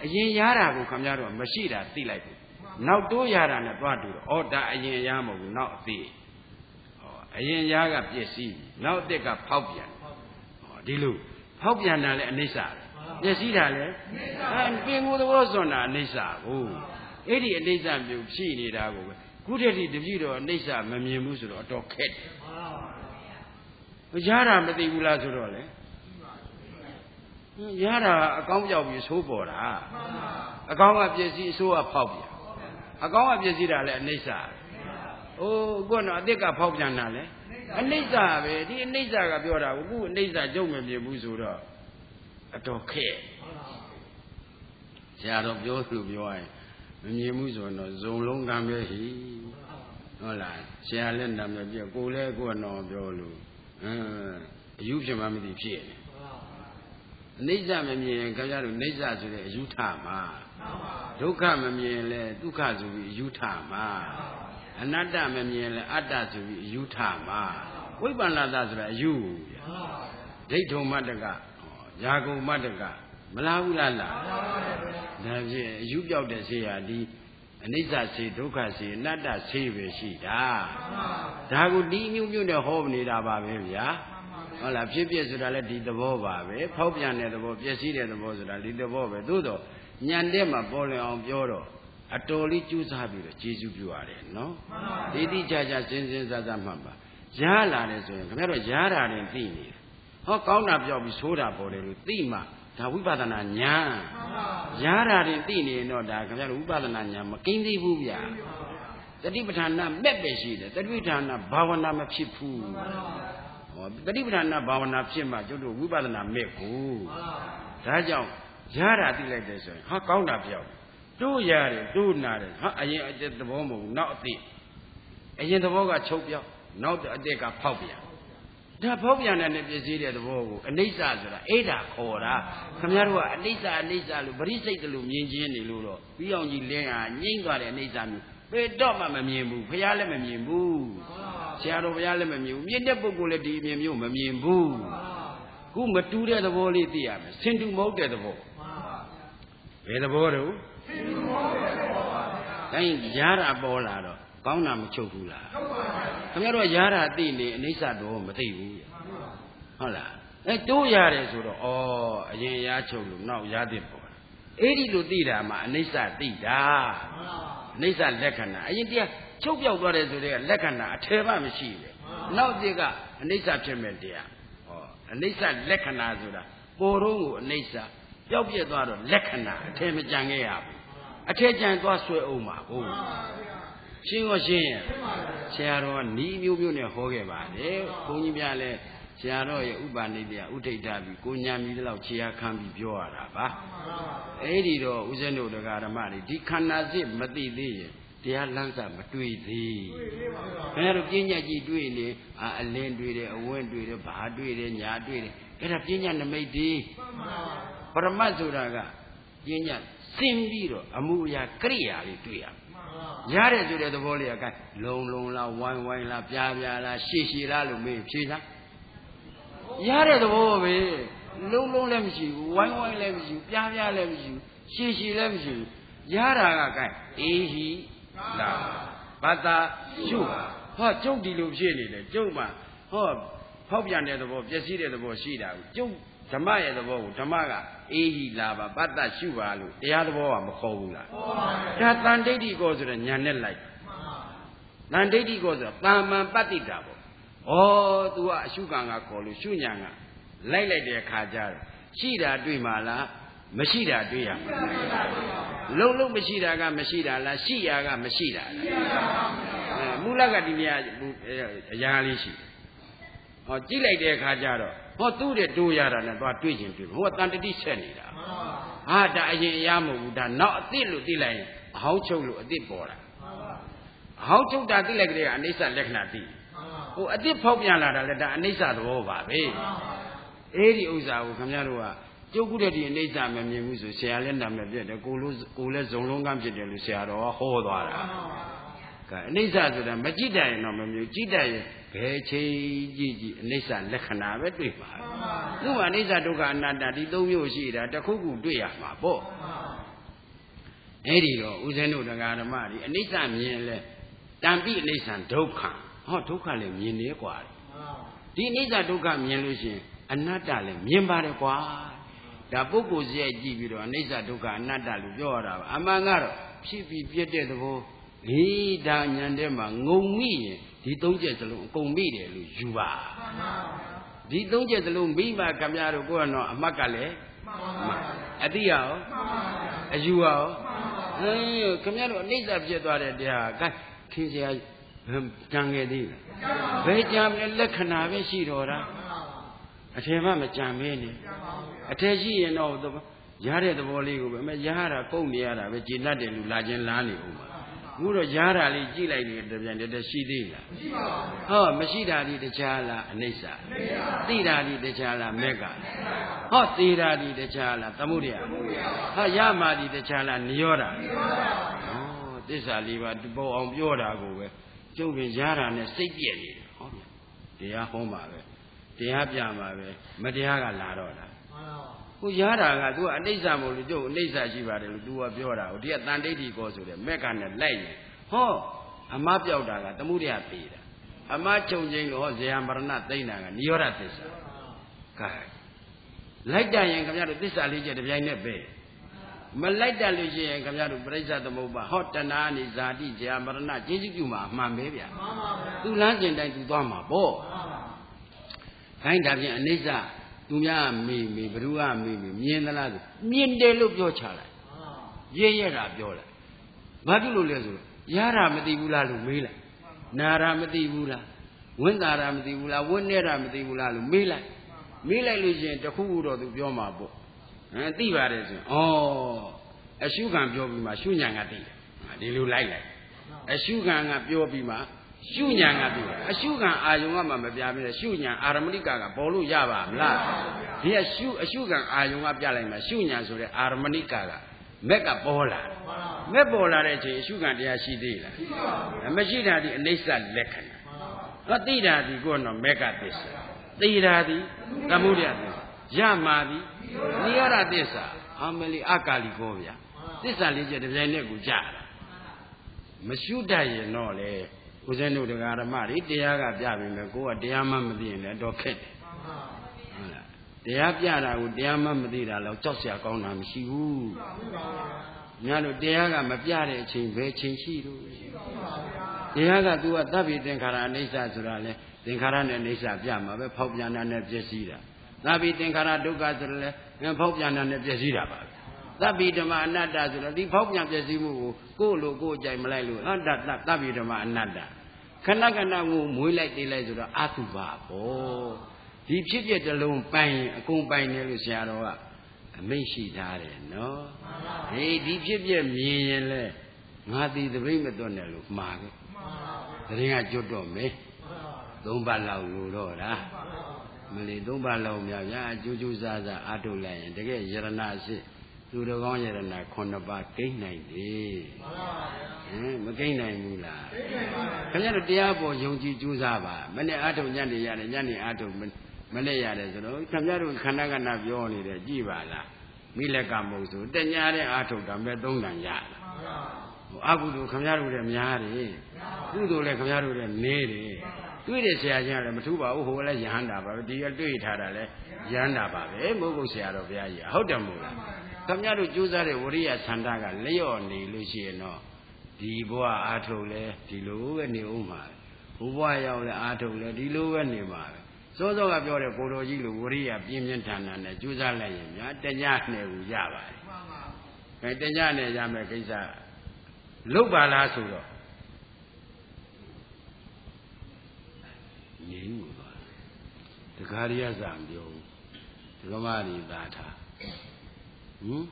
အရင်ရတာကိုခင်ဗျားတို့မရှိတာသိလိုက်ဘူးနောက်တိုးရတာနဲ့တွားတူတော့ဩဒါအရင်ရမဟုတ်ဘူးနောက်အသေးဟောအရင်ရကပြည့်စည်နောက်အသစ်ကဖောက်ပြန်ဟောဒီလိုဖောက်ပြန်တာလည်းအနိစ္စပဲပြည့်စည်တာလည်းအဲပင်ကိုယ်သဘောစွန့်တာအနိစ္စကိုအဲ့ဒီအနိစ္စမျိုးဖြည့်နေတာကိုပဲခုတည်းတပြည့်တော့အနိစ္စမမြင်ဘူးဆိုတော့အတော်ခက်တယ်ရတာမသိဘူးလားဆိုတော့လေရတာအကောင်းကြောက်ပြီးဆိုးပေါ်တာအကောင်းကပြည့်စည်အဆိုးကဖောက်ပြန်အကောင်းကပြည့်စည်တာလည်းအနိစ္စအိုးခုကတော့အတိတ်ကဖောက်ပြန်တာလေအနိစ္စပဲဒီအနိစ္စကပြောတာကိုခုအနိစ္စကြုံမမြင်ဘူးဆိုတော့အတော်ခက်ဆရာတော်ပြောလို့ပြောရင်မမြင်ဘူးဆိုတော့ဇုံလုံးကံပဲဟိဟုတ်လားဆရာလည်းနာမည်ပြကိုလည်းကိုကတော့ပြောလို့အင်းအယူဖြစ်မှမသိဖြစ်နေအနိစ္စမမြင်ခင်ဗျားတို့နိစ္စဆိုတဲ့အယူထမှာဒုက္ခမမြင်လဲဒုက္ခဆိုပြီးအယူထမှာအနတ္တမမြင်လဲအတ္တဆိုပြီးအယူထမှာဝိပ္ပန္နတဆိုတာအယူဗျာဒိဋ္ဌုံမတ္တကယာကုံမတ္တကမလားဘူးလားလားဒါဖြင့်အယူပြောက်တဲ့ဆေးဟာဒီအနိစ္စဆေးဒုက္ခဆေးအနတ္တဆေးပဲရှိတာဒါကိုဒီမျိုးမျိုးနဲ့ဟောနေတာပါပဲဗျာဟုတ်လားဖြစ်ဖြစ်ဆိုတာလည်းဒီသဘောပါပဲဖောက်ပြန်တဲ့သဘောပျက်စီးတဲ့သဘောဆိုတာဒီသဘောပဲသို့တော့ညံတဲ့မှာပေါ်လည်အောင်ပြောတော့အတော်လေးကြိုးစားပြီးတော့ကျေးဇူးပြုရတယ်နော်ဒီတိကျကျစဉ်းစဉ်းစားစားမှတ်ပါရလာတယ်ဆိုရင်ခင်ဗျားတို့ရတာတင်သိနေတယ်ဟောကောင်းတာပြောပြီးဆိုးတာပေါ်တယ်လို့သိမှဒါဝိပဿနာဉာဏ်ရတာတင်သိနေရင်တော့ဒါခင်ဗျားတို့ဝိပဿနာဉာဏ်မကိန်းသေးဘူးဗျာတတိပဋ္ဌာန်မဲ့ပဲရှိတယ်တတိပဋ္ဌာန်ဘာဝနာမဖြစ်ဘူးဟောတတိပဋ္ဌာန်ဘာဝနာဖြစ်မှကျုပ်တို့ဝိပဿနာမဲ့ကိုဒါကြောင့်ရတာသိလိုက်တယ်ဆိုရင်ဟာကောင်းတာပြောက်တိုးရတယ်တိုးနာတယ်ဟာအရင်အသက်သဘောမဟုတ်ဘူးနောက်အသိအရင်သဘောကချုပ်ပြောက်နောက်အသက်ကဖောက်ပြန်ဒါဖောက်ပြန်တဲ့နဲ့ပြည့်စည်တဲ့သဘောကိုအနိစ္စဆိုတာအဲ့ဒါခေါ်တာခင်ဗျားတို့ကအနိစ္စအနိစ္စလို့ပရိစိတ်တလို့မြင်ချင်းနေလို့တော့ပြီးအောင်ကြီးလင်းဟာငြိမ့်သွားတဲ့အနိစ္စမျိုးဘယ်တော့မှမမြင်ဘူးဘုရားလည်းမမြင်ဘူးဆရာတော်ဘုရားလည်းမမြင်ဘူးမြင်တဲ့ပုဂ္ဂိုလ်လည်းဒီအမြင်မျိုးမမြင်ဘူးခုမတူတဲ့သဘောလေးသိရမယ်စင်တူမဟုတ်တဲ့သဘောဘယ်သဘောတော့စင်တူမဟုတ်တဲ့သဘောပါဗျာတိုင်းရတာပေါ်လာတော့ကောင်းတာမချုပ်ဘူးလားချုပ်ပါပါခင်ဗျားတို့ရတာသိနေအနိစ္စတော့မသိဘူးဟုတ်လားအဲတိုးရတယ်ဆိုတော့ဩအရင်ရချုပ်လို့နောက်ရတဲ့ပေါ်အဲ့ဒီလိုသိတာမှအနိစ္စသိတာအနိစ္စလက္ခဏာအရင်တရားချုပ်ပြောက်သွားတယ်ဆိုတဲ့လက္ခဏာအထေမမရှိဘူးနောက်တိကအနိစ္စဖြစ်မဲ့တရားဟောအနိစ္စလက္ခဏာဆိုတာပေါ်တော့ကိုအနိစ္စပျောက်ပြက်သွားတော့လက္ခဏာအထေမကြံခဲ့ရဘူးအထေကြံသွားဆွဲအောင်ပါဘူးရှင်းရောရှင်းရဲ့ဆရာတော်ကနီးမျိုးမျိုးနဲ့ဟောခဲ့ပါတယ်ဘုန်းကြီးများလည်းဆရာတော်ရဲ့ဥပနိဒေယဥထိတ်တာပြီးကိုညာမီတလောက်ခြေအားခံပြီးပြောရတာပါအဲ့ဒီတော့ဦးဇင်းတို့တရားဓမ္မတွေဒီခန္ဓာစစ်မသိသေးရင်တရားလမ်းစာမတွေ့သေးဘယ်လိုပညာကြီးတွေ့နေအာအလင်းတွေ့တယ်အဝင်းတွေ့တယ်ဘာတွေ့တယ်ညာတွေ့တယ်အဲ့ဒါပညာနမိတ်ဒီပရမတ်ဆိုတာကပညာစင်ပြီးတော့အမှုအရာကရိယာလေးတွေ့ရရတဲ့ဆိုတဲ့သဘောလေးကလုံလုံလားဝိုင်းဝိုင်းလားပြားပြားလားရှည်ရှည်လားလို့မေးဖြေသားရတဲ့သဘောပဲလုံးလုံးလည်းမရှိဘူးဝိုင်းဝိုင်းလည်းမရှိဘူးပြားပြားလည်းမရှိဘူးရှည်ရှည်လည်းမရှိဘူးရတာကကဲအေဟိလာဘတ္တရှုဟောကျုပ်ဒီလိုဖြစ်နေလေကျုပ်မှဟောဖောက်ပြန်တဲ့သဘောပျက်စီးတဲ့သဘောရှိတာကိုကျုပ်ဓမ္မရဲ့သဘောကိုဓမ္မကအေဟိလာပါဘတ္တရှုပါလို့တရားသဘောကမခေါ်ဘူးလားဒါတန်ဒိဋ္ဌိကောဆိုတဲ့ညာနဲ့လိုက်တန်ဒိဋ္ဌိကောဆိုတာတာမန်ပတ္တိတာပေါ့ဩ तू ကအရှုခံကခေါ်လို့ရှုညာကလိုက်လိုက်တဲ့အခါကျတော့ရှိတာတွေ့မှာလားမရှိတာတွေ့ရမှာလုံးလုံးမရှိတာကမရှိတာလားရှိရာကမရှိတာလားအဲမူလကဒီနေရာအရာလေးရှိတယ်ဟောကြည့်လိုက်တဲ့အခါကျတော့ဟောသူ့တဲ့တိုးရတာနဲ့သွားတွေ့ချင်းတွေ့ဟိုကတန်တတိဆက်နေတာဟာဒါအရင်အရာမဟုတ်ဘူးဒါနောက်အသစ်လို့သိလိုက်ရင်အဟောင်းချုပ်လို့အသစ်ပေါ်တာအဟောင်းချုပ်တာသိလိုက်ကြတဲ့အနိစ္စလက္ခဏာသိဟိုအသစ်ဖောက်ပြန်လာတာလည်းဒါအနိစ္စသဘောပါပဲအဲ့ဒီဥစ္စာကိုခင်ဗျားတို့ကကျုပ်ကုတဲ့ဒီအနိစ္စမမြင်ဘူးဆိုဆရာလည်းနာမည်ပြတ်တယ်ကိုလို့ကိုလည်းဇုံလုံးကမ်းဖြစ်တယ်လို့ဆရာတော်ကဟောသွားတာကဲအနိစ္စဆိုတာမကြည့်တတ်ရင်တော့မမြင်ကြည့်တတ်ရင်ဘယ်ချိန်ကြည့်ကြည့်အနိစ္စလက္ခဏာပဲတွေ့ပါသူ့မှာအနိစ္စဒုက္ခအနတ္တဒီသုံးမျိုးရှိတာတစ်ခုခုတွေ့ရမှာပေါ့အဲ့ဒီတော့ဦးဇင်းတို့တရားဓမ္မတွေအနိစ္စမြင်လဲတံပိအနိစ္စဒုက္ခဟောဒုက္ခလည်းမြင်နေกว่าဒီအနိစ္စဒုက္ခမြင်လို့ရှိရင်အနတ္တလည်းမြင်ပါတယ်ကွာဒါပုဂ္ဂိုလ်စရိုက်ကြည့်ပြီးတော့အနိစ္စဒုက္ခအနတ္တလို့ပြောရတာပါအမှန်ကတော့ဖြစ်ပြီးပြည့်တဲ့သဘောဟေးဒါညံတဲ့မှာငုံမိရင်ဒီသုံးချက်စလုံးအကုန်မိတယ်လို့ယူပါဒီသုံးချက်စလုံးမိမှခင်ဗျားတို့ကိုယ်ကတော့အမှတ်ကလည်းအတိရောအယူရောဟေးခင်ဗျားတို့အနိစ္စဖြစ်သွားတဲ့တရားကခင်စရာကြံခဲ့သေးလားဘယ်ကြံလဲလက္ခဏာပဲရှိတော့တာအထင်မှမကြံမဲနဲ့အထက်ရှိရင်တော့ရတဲ့သဘောလေးကိုပဲအမေရတာကုန်နေရတာပဲကျေနပ်တယ်လူလာခြင်းလားနေဦးမှာအခုတော့ရတာလေးကြည့်လိုက်တယ်တပြန်တည်းရှိသေးလားမရှိပါဘူးဟောမရှိတာဒီတခြားလားအနိစ္စသိတာဒီတခြားလားမက်ကဟောသိတာဒီတခြားလားသမုဒယဟောရမှာဒီတခြားလားနိရောဓဟောသစ္စာလေးပါပေါ်အောင်ပြောတာကိုပဲကျုပ်ပင်ရတာနဲ့စိတ်ပြည့်နေတယ်ဟောတရားဟောမှာပဲတရားပြမှာပဲမတရားကလာတော့တာဟိုရတာက तू အနိစ္စမဟုတ်လို့ကျုပ်အနိစ္စရှိပါတယ်လို့ तू ကပြောတာဟိုဒီကတန်တိဋ္ဌိကောဆိုတဲ့မက်ကနဲ့လိုက်နေဟောအမပြောက်တာကသမုဒယသေးတာအမခြုံချင်းလို့ဟောဇေယမရဏသိမ့်တာကနိရောဓသစ္စာကဲလိုက်တတ်ရင်ခင်ဗျားတို့သစ္စာလေးချက်တစ်ပြိုင်နဲ့ပဲမလိုက်တတ်လို့ရှိရင်ခင်ဗျားတို့ပရိစ္ဆသမုပ္ပါဟောတဏှာနိဇာတိဇေယမရဏကျေစုပြုမှာအမှန်ပဲဗျာမှန်ပါဗျာ तू လမ်းကျင်တိုင်း तू သွားမှာပေါ့ခိုင်းတာဖြင့်အနိစ္စသူများမေးမေးဘ누구ကမေးမေးမြင်သလားဆိုမြင်တယ်လို့ပြောချလိုက်ရဲရဲတာပြောလိုက်ဘာဖြစ်လို့လဲဆိုရတာမသိဘူးလားလို့မေးလိုက်နာတာမသိဘူးလားဝင်တာတာမသိဘူးလားဝင်နေတာမသိဘူးလားလို့မေးလိုက်မေးလိုက်လို့ရှိရင်တခုခုတော့သူပြောမှာပေါ့ဟမ်သိပါတယ်ဆိုရင်ဩအရှုခံပြောပြီးမှရှုညံကသိတယ်ဒီလိုလိုက်လိုက်အရှုခံကပြောပြီးမှရှုညာကပြီအရှုခံအာယုံကမှမပြဘူးရှုညာအာရမဏိကကပေါ်လို့ရပါမလားဒီကရှုအရှုခံအာယုံကပြလိုက်မှရှုညာဆိုတဲ့အာရမဏိကကမက်ကပေါ်လာမက်ပေါ်လာတဲ့အချိန်အရှုခံတရားရှိသေးလားမရှိတာဒီအနိစ္စလက္ခဏာဟောသိတာဒီကိုတော့မက်ကသစ္စာသိတာဒီသမုဒယသစ္စာရမှာဒီနိရောဓသစ္စာအမလီအကာလီကောဗျာသစ္စာလေးချက်တစ်ပြိုင်နက်ကိုကြားတာမရှုတတ်ရင်တော့လေဦးဇင်းတို့တရားဓမ္မတွေတရားကပြပြီမယ်ကိုကတရားမှမသိရင်လည်းတော့ခက်တယ်ဟုတ်လားတရားပြတာကိုတရားမှမသိတာတော့ကြောက်စရာကောင်းတာမရှိဘူးညာတို့တရားကမပြတဲ့အချိန်ဘယ်ချိန်ရှိလို့တရားက तू ကသဗ္ဗေသင်္ခါရအိဋ္ဌဆိုတာလဲသင်္ခါရနဲ့အိဋ္ဌပြမှာပဲဖောက်ပြန်တာနဲ့ပြည့်စည်တာသဗ္ဗေသင်္ခါရဒုက္ခဆိုတော့လဲဖောက်ပြန်တာနဲ့ပြည့်စည်တာပါသဗ္ဗေဓမ္မအနတ္တဆိုတော့ဒီဖောက်ပြန်ပြည့်စည်မှုကိုကိုယ်လိုကိုယ်ကြိုက်မလိုက်လို့အတ္တသဗ္ဗေဓမ္မအနတ္တခဏခဏကိုမွေးလိုက်တေးလိုက်ဆိုတော့အတုပါပေါ့ဒီဖြစ်ဖြစ်တစ်လုံးပိုင်အကုန်ပိုင်တယ်လို့ဆရာတော်ကအမိန့်ရှိထားတယ်နော်ဟေးဒီဖြစ်ဖြစ်မြင်ရင်လဲငါသည်သပိတ်မသွတ်နဲ့လို့မှာခဲ့တရင်ကကျွတ်တော့မယ်သုံးပတ်လောက်လို့တော့တာမလီသုံးပတ်လောက်များဗျာအကျိုးကျိုးစားစားအထုတ်လိုက်ရင်တကယ်ယရဏအစစ်သူတော်ကောင်းယရဏခုနှစ်ပါးကိန်းနိုင်တယ်ဟမ်မကိန်းနိုင်ဘူးလားခင်ဗျားတို့တရားပေါ်ယုံကြည်ကြိုးစားပါမနဲ့အထုတ်ညနေရတယ်ညနေအထုတ်မနဲ့ရတယ်ဆိုတော့ခင်ဗျားတို့ခန္ဓာကဏ္ဍပြောနေတယ်ကြည်ပါလားမိလက်ကမဟုတ်ဆိုတညာတဲ့အထုတ်တာမဲ့သုံးတန်ရအကုသိုလ်ခင်ဗျားတို့လည်းများတယ်ကုသိုလ်လည်းခင်ဗျားတို့လည်းနေတယ်တွေ့တဲ့ဆရာချင်းကလည်းမထူးပါဘူးဟိုလည်းယဟန္တာပါပဲဒီကတွေ့ထားတာလည်းယဟန္တာပါပဲမဟုတ်ဘူးဆရာတော်ဘုရားကြီးဟုတ်တယ်မို့လားခင်ဗျားတို့ကြိုးစားတဲ့ဝရိယဆန္ဒကလျော့နေလို့ရှိရင်တော့ဒီဘဝအာထုတ်လဲဒီလိုပဲနေဦးမှာဘုဘဝရောက်လဲအာထုတ်လဲဒီလိုပဲနေမှာပဲစောစောကပြောတဲ့ကိုတော်ကြီးလိုဝရိယပြင်းပြင်းထန်ထန်နဲ့ကြိုးစားလိုက်ရင်များတညနဲ့ကိုရပါတယ်။အဲတညနဲ့ရမယ်ကိစ္စလုတ်ပါလားဆိုတော့ငြိမ်ဘူးပါတခါရရစာမပြောဘူးဒကမကြီးသာထားဟင်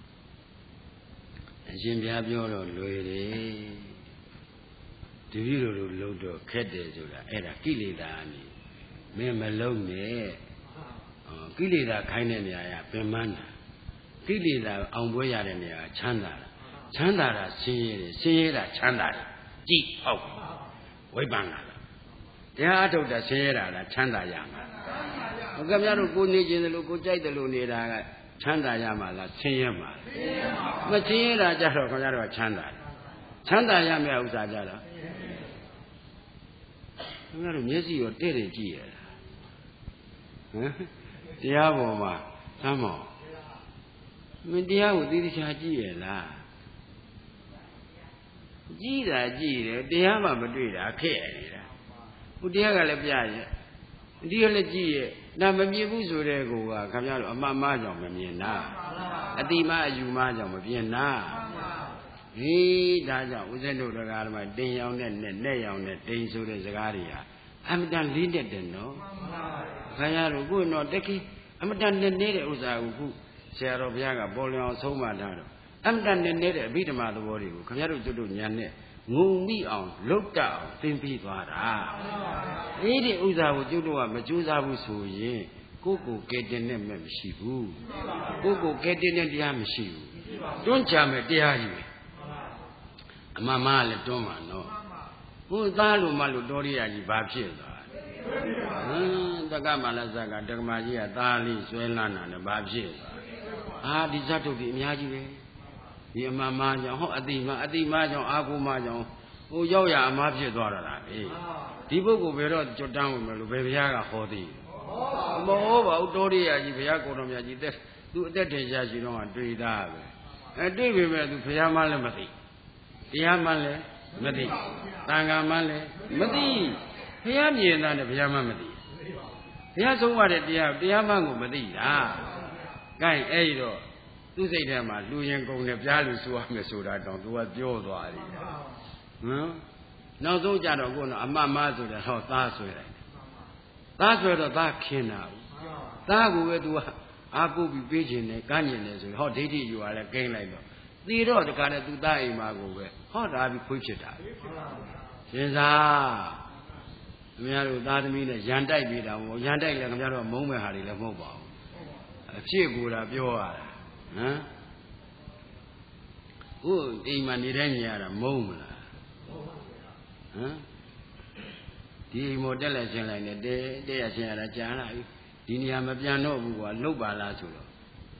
အရှင်ဘုရားပြောတော့လွယ်တယ်တပည့်တော်တို့လုံးတော့ခက်တယ်ဆိုတာအဲ့ဒါကိလေသာအနေမင်းမလုံးနဲ့ကိလေသာခိုင်းတဲ့နေရာကပင်မန်းတာကိလေသာအောင်ပွဲရတဲ့နေရာချမ်းသာတာချမ်းသာတာဆင်းရဲတယ်ဆင်းရဲတာချမ်းသာတယ်ကြည့်ဟုတ်ဝိပဿနာတရားအထုတ်တာဆင်းရဲတာလားချမ်းသာရမှာဟုတ်ကဲ့များတို့ကိုနေခြင်းလို့ကိုကြိုက်တယ်လို့နေတာကချမ်းသာရမှာလားဆင်းရဲမှာမဆင်းရဲတာကြတော့ခင်ဗျားတို့ကချမ်းသာတယ်ချမ်းသာရမယ့်ဥစ္စာကြတော့ခင်ဗျားတို့မျက်စိရောတဲ့တဲ့ကြည့်ရလားဟမ်တရားပေါ်မှာသမ်းမောမင်းတရားကိုသိသိချာကြည့်ရလားကြည့်တာကြည့်တယ်တရားမှမတွေ့တာခက်ရနေတာဟိုတရားကလည်းပြရဲ့ဒီကလည်းကြည့်ရဲ့ဒါမမြင်ဘူးဆိုတဲ့ကိုကခင်ဗျားတို့အမှန်မှားကြောင့်မမြင်တာအတိမအယူမှားကြောင့်မပြင်တာဟေးဒါကြောင့်ဦးဇင်းတို့တရားဓမ္မတင်ရောင်နဲ့နဲ့နဲ့ရောင်နဲ့တိန်ဆိုတဲ့စကားတွေဟာအမတန်လေးတက်တယ်နော်ခင်ဗျားတို့ကိုတော့တခိအမတန်နဲ့နေတဲ့ဥစ္စာကိုခုဆရာတော်ဘုရားကပေါ်လျောင်ဆုံးမထားတော့အမတန်နဲ့နေတဲ့အဘိဓမ္မာသဘောတွေကိုခင်ဗျားတို့ကျွတ်တို့ညာနဲ့ငုံမိအောင်လုတ်တအောင်သင်ပြီးသွားတာအဲ့ဒီဥစ္စာကိုကျွတ်တို့ကမကြိုးစားဘူးဆိုရင်ကိုယ့်ကိုယ်ကဲတင်နဲ့မဲ့မရှိဘူးကိုယ့်ကိုယ်ကဲတင်တဲ့တရားမရှိဘူးတွန်းချမယ်တရားကြီးပဲအမှန်မှလည်းတွန်းမှာနော်ဟိုသားလို့မလို့တော်ရရကြီးဘာဖြစ်သွားဟမ်တက္ကမလဇကတက္ကမကြီးကသားလေးဆွဲလန်းတာနဲ့ဘာဖြစ်သွားအာဒီဇတ်တုတ်ဒီအများကြီးပဲဒီအမှန်မှကြောင့်ဟောအတိမအတိမကြောင့်အာကိုမကြောင့်ဟိုရောက်ရအမှားဖြစ်သွားတာလားအေးဒီပုဂ္ဂိုလ်ဘယ်တော့ကြွတန်းဝင်မလို့ဘယ်ဘုရားကဟောသေးမဟုတ်ပါဘူးတော်ရရကြီးဘုရားကိုယ်တော်မြတ်ကြီးတဲ့သူအသက်ထင်ရှားရှိတော့တွေ့တာပဲအဲတွေ့ပေမဲ့သူဘုရားမှလည်းမသိတရားမှလည်းမသိတန်ခါမှလည်းမသိဘုရားမြင်တာနဲ့ဘုရားမှမသိဘုရားဆုံးမတဲ့တရားတရားမှကိုမသိတာကဲအဲ့ဒီတော့သူ့စိတ်ထဲမှာလူရင်ကုန်နဲ့ပြားလူဆိုရမယ်ဆိုတာတောင်သူကပြောသွားတယ်ဟမ်နောက်ဆုံးကြတော့ကိုယ်တော့အမှတ်မှားဆိုတယ်ဟောသားဆွဲတယ်သားဆွဲတော့သားခင်းတာသားကိုပဲသူကအာပုတ်ပြီးပေးခြင်းနဲ့ကမ်းကျင်တယ်ဆိုဟောဒိဋ္ဌိယူရလဲကိန်းလိုက်တော့သေတော့တခါနဲ့သူသားအိမ်မှာကိုပဲဟောတာပြီးခွေးဖြစ်တာစဉ်းစားခင်ဗျားတို့သားသမီးနဲ့ရန်တိုက်ပြီးတာမဟုတ်ရန်တိုက်လဲခင်ဗျားတို့မုန်းမဲ့ဟာတွေလည်းမဟုတ်ပါဘူးအဖြစ်ကိုယ်တာပြောရတာဟမ်ဟုတ်အိမ်မှာနေတဲ့ညီရတာမုန်းမလားဟမ်ဒီအိမ်မောတက်လက်ရှင်းလိုက်နေတဲတဲရရှင်းရတာကြားလာပြီဒီနေရာမပြန်တော့ဘူးကွာလှုပ်ပါလားဆိုတော့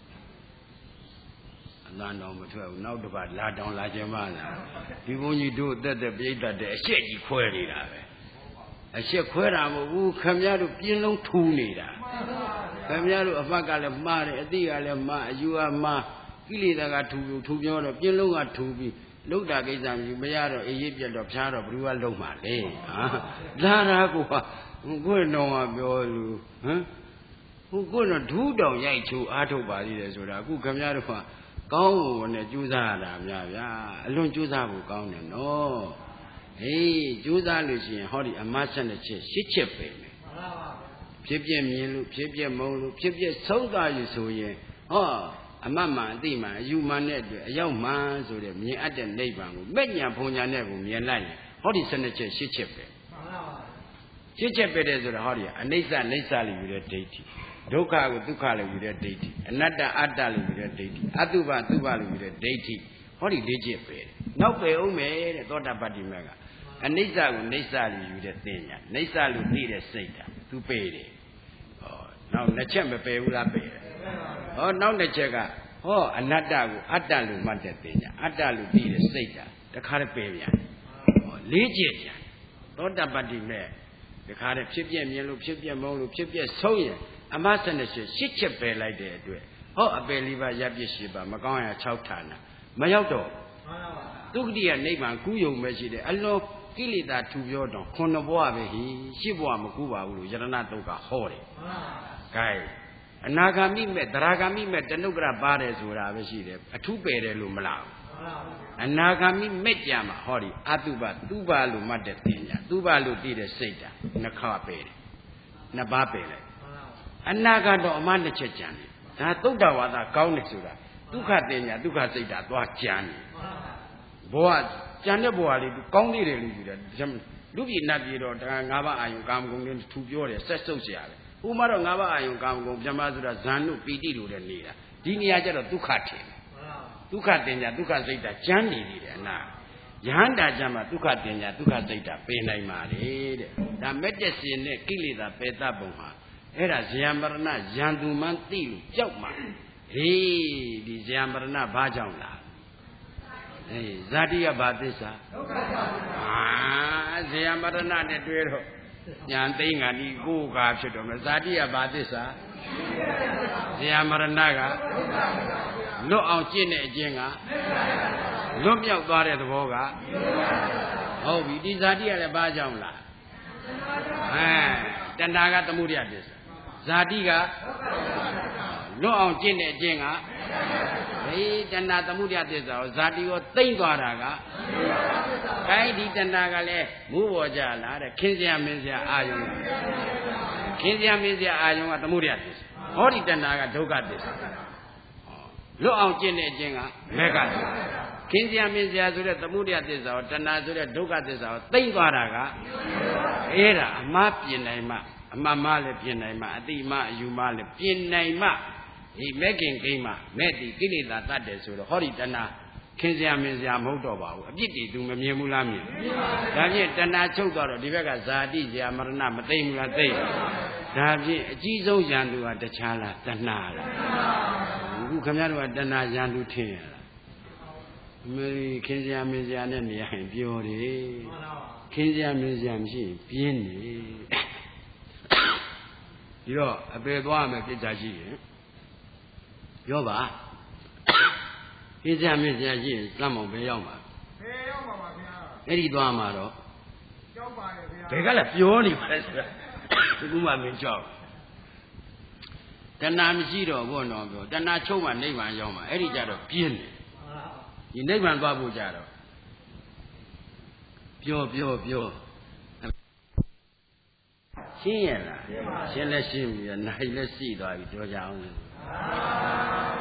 အလံတော်မထွက်ဘူးနောက်တစ်ပတ်လာတောင်လာခြင်းမလားဒီဘုန်းကြီးတို့တက်တက်ပြိတ္တတဲ့အရှက်ကြီးခွဲနေတာပဲအရှက်ခွဲတာမဟုတ်ဘူးခမရတို့ပြင်းလုံးထူနေတာခမရတို့အဖတ်ကလည်းမှားတယ်အတိကလည်းမှားအယူကမှားကိလေသာကထူထူပြောတော့ပြင်းလုံးကထူပြီးလုဒ္ဓကိစ္စမရှိမရတော့အေးရေးပြတ်တော့ဖျားတော့ဘယ်သူကလုံးမှာလဲဟာလာတာကိုကကိုယ်တော်ကပြောလူဟမ်ဟိုကိုယ်တော်ဒူးတောင်ရိုက်ချိုးအားထုတ်ပါသေးတယ်ဆိုတာအခုခမရတို့ကကောင်းဝင်နဲ့ကြိုးစားရတာများဗျာအလွန်ကြိုးစားဖို့ကောင်းတယ်နော်ဟေးကြိုးစားလို့ရှိရင်ဟောဒီအမတ်ဆက်နဲ့ချက်ရှစ်ချက်ပဲမယ်ဖြစ်ပြမြင်လို့ဖြစ်ပြမုံလို့ဖြစ်ပြဆုံးသွားရဆိုရင်ဟောအမတ်မှန်အသိမှန်အယူမှန်တဲ့အတွက်အရောက်မှန်ဆိုတဲ့မြင်အပ်တဲ့နိဗ္ဗာန်ကိုမဲ့ညာဘုံညာနဲ့ကိုမြင်လိုက်ရင်ဟောဒီစနစ်ချက်ရှစ်ချက်ပဲရှစ်ချက်ပဲတဲ့ဆိုတော့ဟောဒီအနိစ္စနိစ္စလို့ယူတဲ့ဒိဋ္ဌိဒုက္ခကိုဒုက္ခလို့ယူတဲ့ဒိဋ္ဌိအနတ္တအတ္တလို့ယူတဲ့ဒိဋ္ဌိအတုပသုဘလို့ယူတဲ့ဒိဋ္ဌိဟောဒီလေးချက်ပဲနောက်ပဲအောင်မယ်တဲ့သောတာပတ္တိမကအနိစ္စကိုနိစ္စလို့ယူတဲ့သိညာနိစ္စလို့သိတဲ့စိတ်ဓာတ်သူပေတယ်ဟောနောက်နှစ်ချက်မပယ်ဘူးလားပယ်တယ်ဟောနောက်တစ်ချက်ကဟောအနတ္တကိုအတ္တလို့မှတ်တဲ့သိညာအတ္တလို့သိတဲ့စိတ်ဓာတ်တခါတည်းပယ်ပြန်ဟောလေးချက်ပြန်သောတာပတ္တိမတခါတည်းဖြစ်ပြမြင်လို့ဖြစ်ပြမုံလို့ဖြစ်ပြဆုံးရင်အမဆနဲ့ရှစ်ချက်ပယ်လိုက်တဲ့အတွက်ဟောအပယ်လေးပါးရပ်ပြစ်ရှိပါမကောင်းရ၆ဌာနမရောက်တော့ဒုက္ခတိယနိဗ္ဗာန်ကူးယုံမဲ့ရှိတယ်အလုံးကိလေသာထူပြောတော့ခုနှစ်ဘဝပဲဟိရှစ်ဘဝမကူပါဘူးလို့ယရဏတုတ်ကဟောတယ်။ gain အနာဂါမိမဲ့သရဂါမိမဲ့တနုကရပါတယ်ဆိုတာပဲရှိတယ်အထူးပယ်တယ်လို့မလားဘူး။အနာဂါမိမဲ့ကြမှာဟောဒီအတုပသူပလို့မှတ်တဲ့တင်ညာသူပလို့တည်တဲ့စိတ်ဓာတ်နှစ်ခါပယ်တယ်။နှစ်ပါးပယ်လိုက်အနာဂတ်တော့အမှတစ်ချက်ကြံတယ်ဒါသုဒ္ဓဝါဒကောင်းတယ်ဆိုတာဒုက္ခတင်ညာဒုက္ခစိတ်ဓာတ်သွားကြံတယ်ဘဝကြံတဲ့ဘဝလေးကောင်းသေးတယ်လို့ယူတယ်လူပြည်နတ်ပြည်တော့ဒါငါးပါးအာယုကာမဂုဏ်တွေထူပြောတယ်ဆက်စုပ်เสียရတယ်ဥမာတော့ငါးပါးအာယုကာမဂုဏ်ပြမဆိုတာဇန်တို့ပီတိတို့လည်းနေတာဒီနေရာကျတော့ဒုက္ခထင်ဒုက္ခတင်ညာဒုက္ခစိတ်ဓာတ်ကြံနေနေတယ်အနာယဟန္တာကြမှာဒုက္ခတင်ညာဒုက္ခစိတ်ဓာတ်ပင်နိုင်ပါလေတဲ့ဒါမဲ့တက်စင်နဲ့ကိလေသာပယ်တတ်ပုံဟာအဲ့ဒါဇယံမရဏယံသူမှန်းသိလို့ကြောက်မှဟေးဒီဇယမရဏဘာကြောင့်လားအေးဇာတိကဘာသစ္စာဒုက္ခသစ္စာအာဇယမရဏနဲ့တွေ့တော့ညာသိငါဒီကိုယ်ကာဖြစ်တော့မယ်ဇာတိကဘာသစ္စာဇယမရဏကလွတ်အောင်ကျင့်တဲ့အကျင့်ကလွတ်မြောက်သွားတဲ့သဘောကဟုတ်ပြီဒီဇာတိကလည်းဘာကြောင့်လားအဲတဏှာကသမုဒယသစ္စာဇာတိကလွတ်အောင်ကျင့်တဲ့အကျင့်ကဒီတဏှာသမုဒယသစ္စာကိုဇာတိကိုသိမ့်သွားတာကခိုင်းဒီတဏှာကလည်းမူးပေါ်ကြလားတဲ့ခင်းစရာမင်းစရာအာယုံခင်းစရာမင်းစရာအာယုံကသမုဒယသစ္စာဟောဒီတဏှာကဒုက္ခသစ္စာလွတ်အောင်ကျင့်တဲ့အကျင့်ကမေဃသစ္စာခင်းစရာမင်းစရာဆိုတဲ့သမုဒယသစ္စာကိုတဏှာဆိုတဲ့ဒုက္ခသစ္စာကိုသိမ့်သွားတာကအဲ့ဒါအမှားပြင်နိုင်မှအမှန်မှလည်းပြင်နိုင်မှအတိမှအယူမှလည်းပြင်နိုင်မှဒီမဲ့ခင်ကိမှမဲ့ဒီကိလေသာတတ်တယ်ဆိုတော့ဟောဒီတဏှာခင်းစရာမင်းစရာမဟုတ်တော့ပါဘူးအပြစ်တွေသူမမြင်ဘူးလားမြင်ဒါဖြင့်တဏှာချုပ်သွားတော့ဒီဘက်ကဇာတိဇာမရဏမသိဘူးလားသိဒါဖြင့်အကြီးဆုံးယန္တုဟာတခြားလားတဏှာလားအခုခင်ဗျားတို့ကတဏှာယန္တုထင်ရလားအမေခင်းစရာမင်းစရာနဲ့နေရင်ပြောတယ်ခင်းစရာမင်းစရာမရှိရင်ပြင်းနေဒီတော့အပေသွားမယ်ပြစ်တာရှိရင်ပြောပါခင်းစရာမင်းစရာရှိရင်စမ်းမောင်ဘယ်ရောက်မှာဘယ်ရောက်မှာပါဗျာအဲ့ဒီသွားမှာတော့ကြောက်ပါရဲ့ဗျာဘယ်ကလည်းပြောနေပါလဲဆိုတာဒီကူမှမင်းကြောက်တဏှာမရှိတော့ဘောနော်ပြောတဏှာချုပ်မှနိဗ္ဗာန်ရောက်မှာအဲ့ဒီကြတော့ပြင်းတယ်ဒီနိဗ္ဗာန်သွားဖို့ကြတော့ပြောပြောပြောရှင်းရလားရှင်းလဲရှင်းပြီနိုင်လဲရှိသွားပြီပြောကြအောင်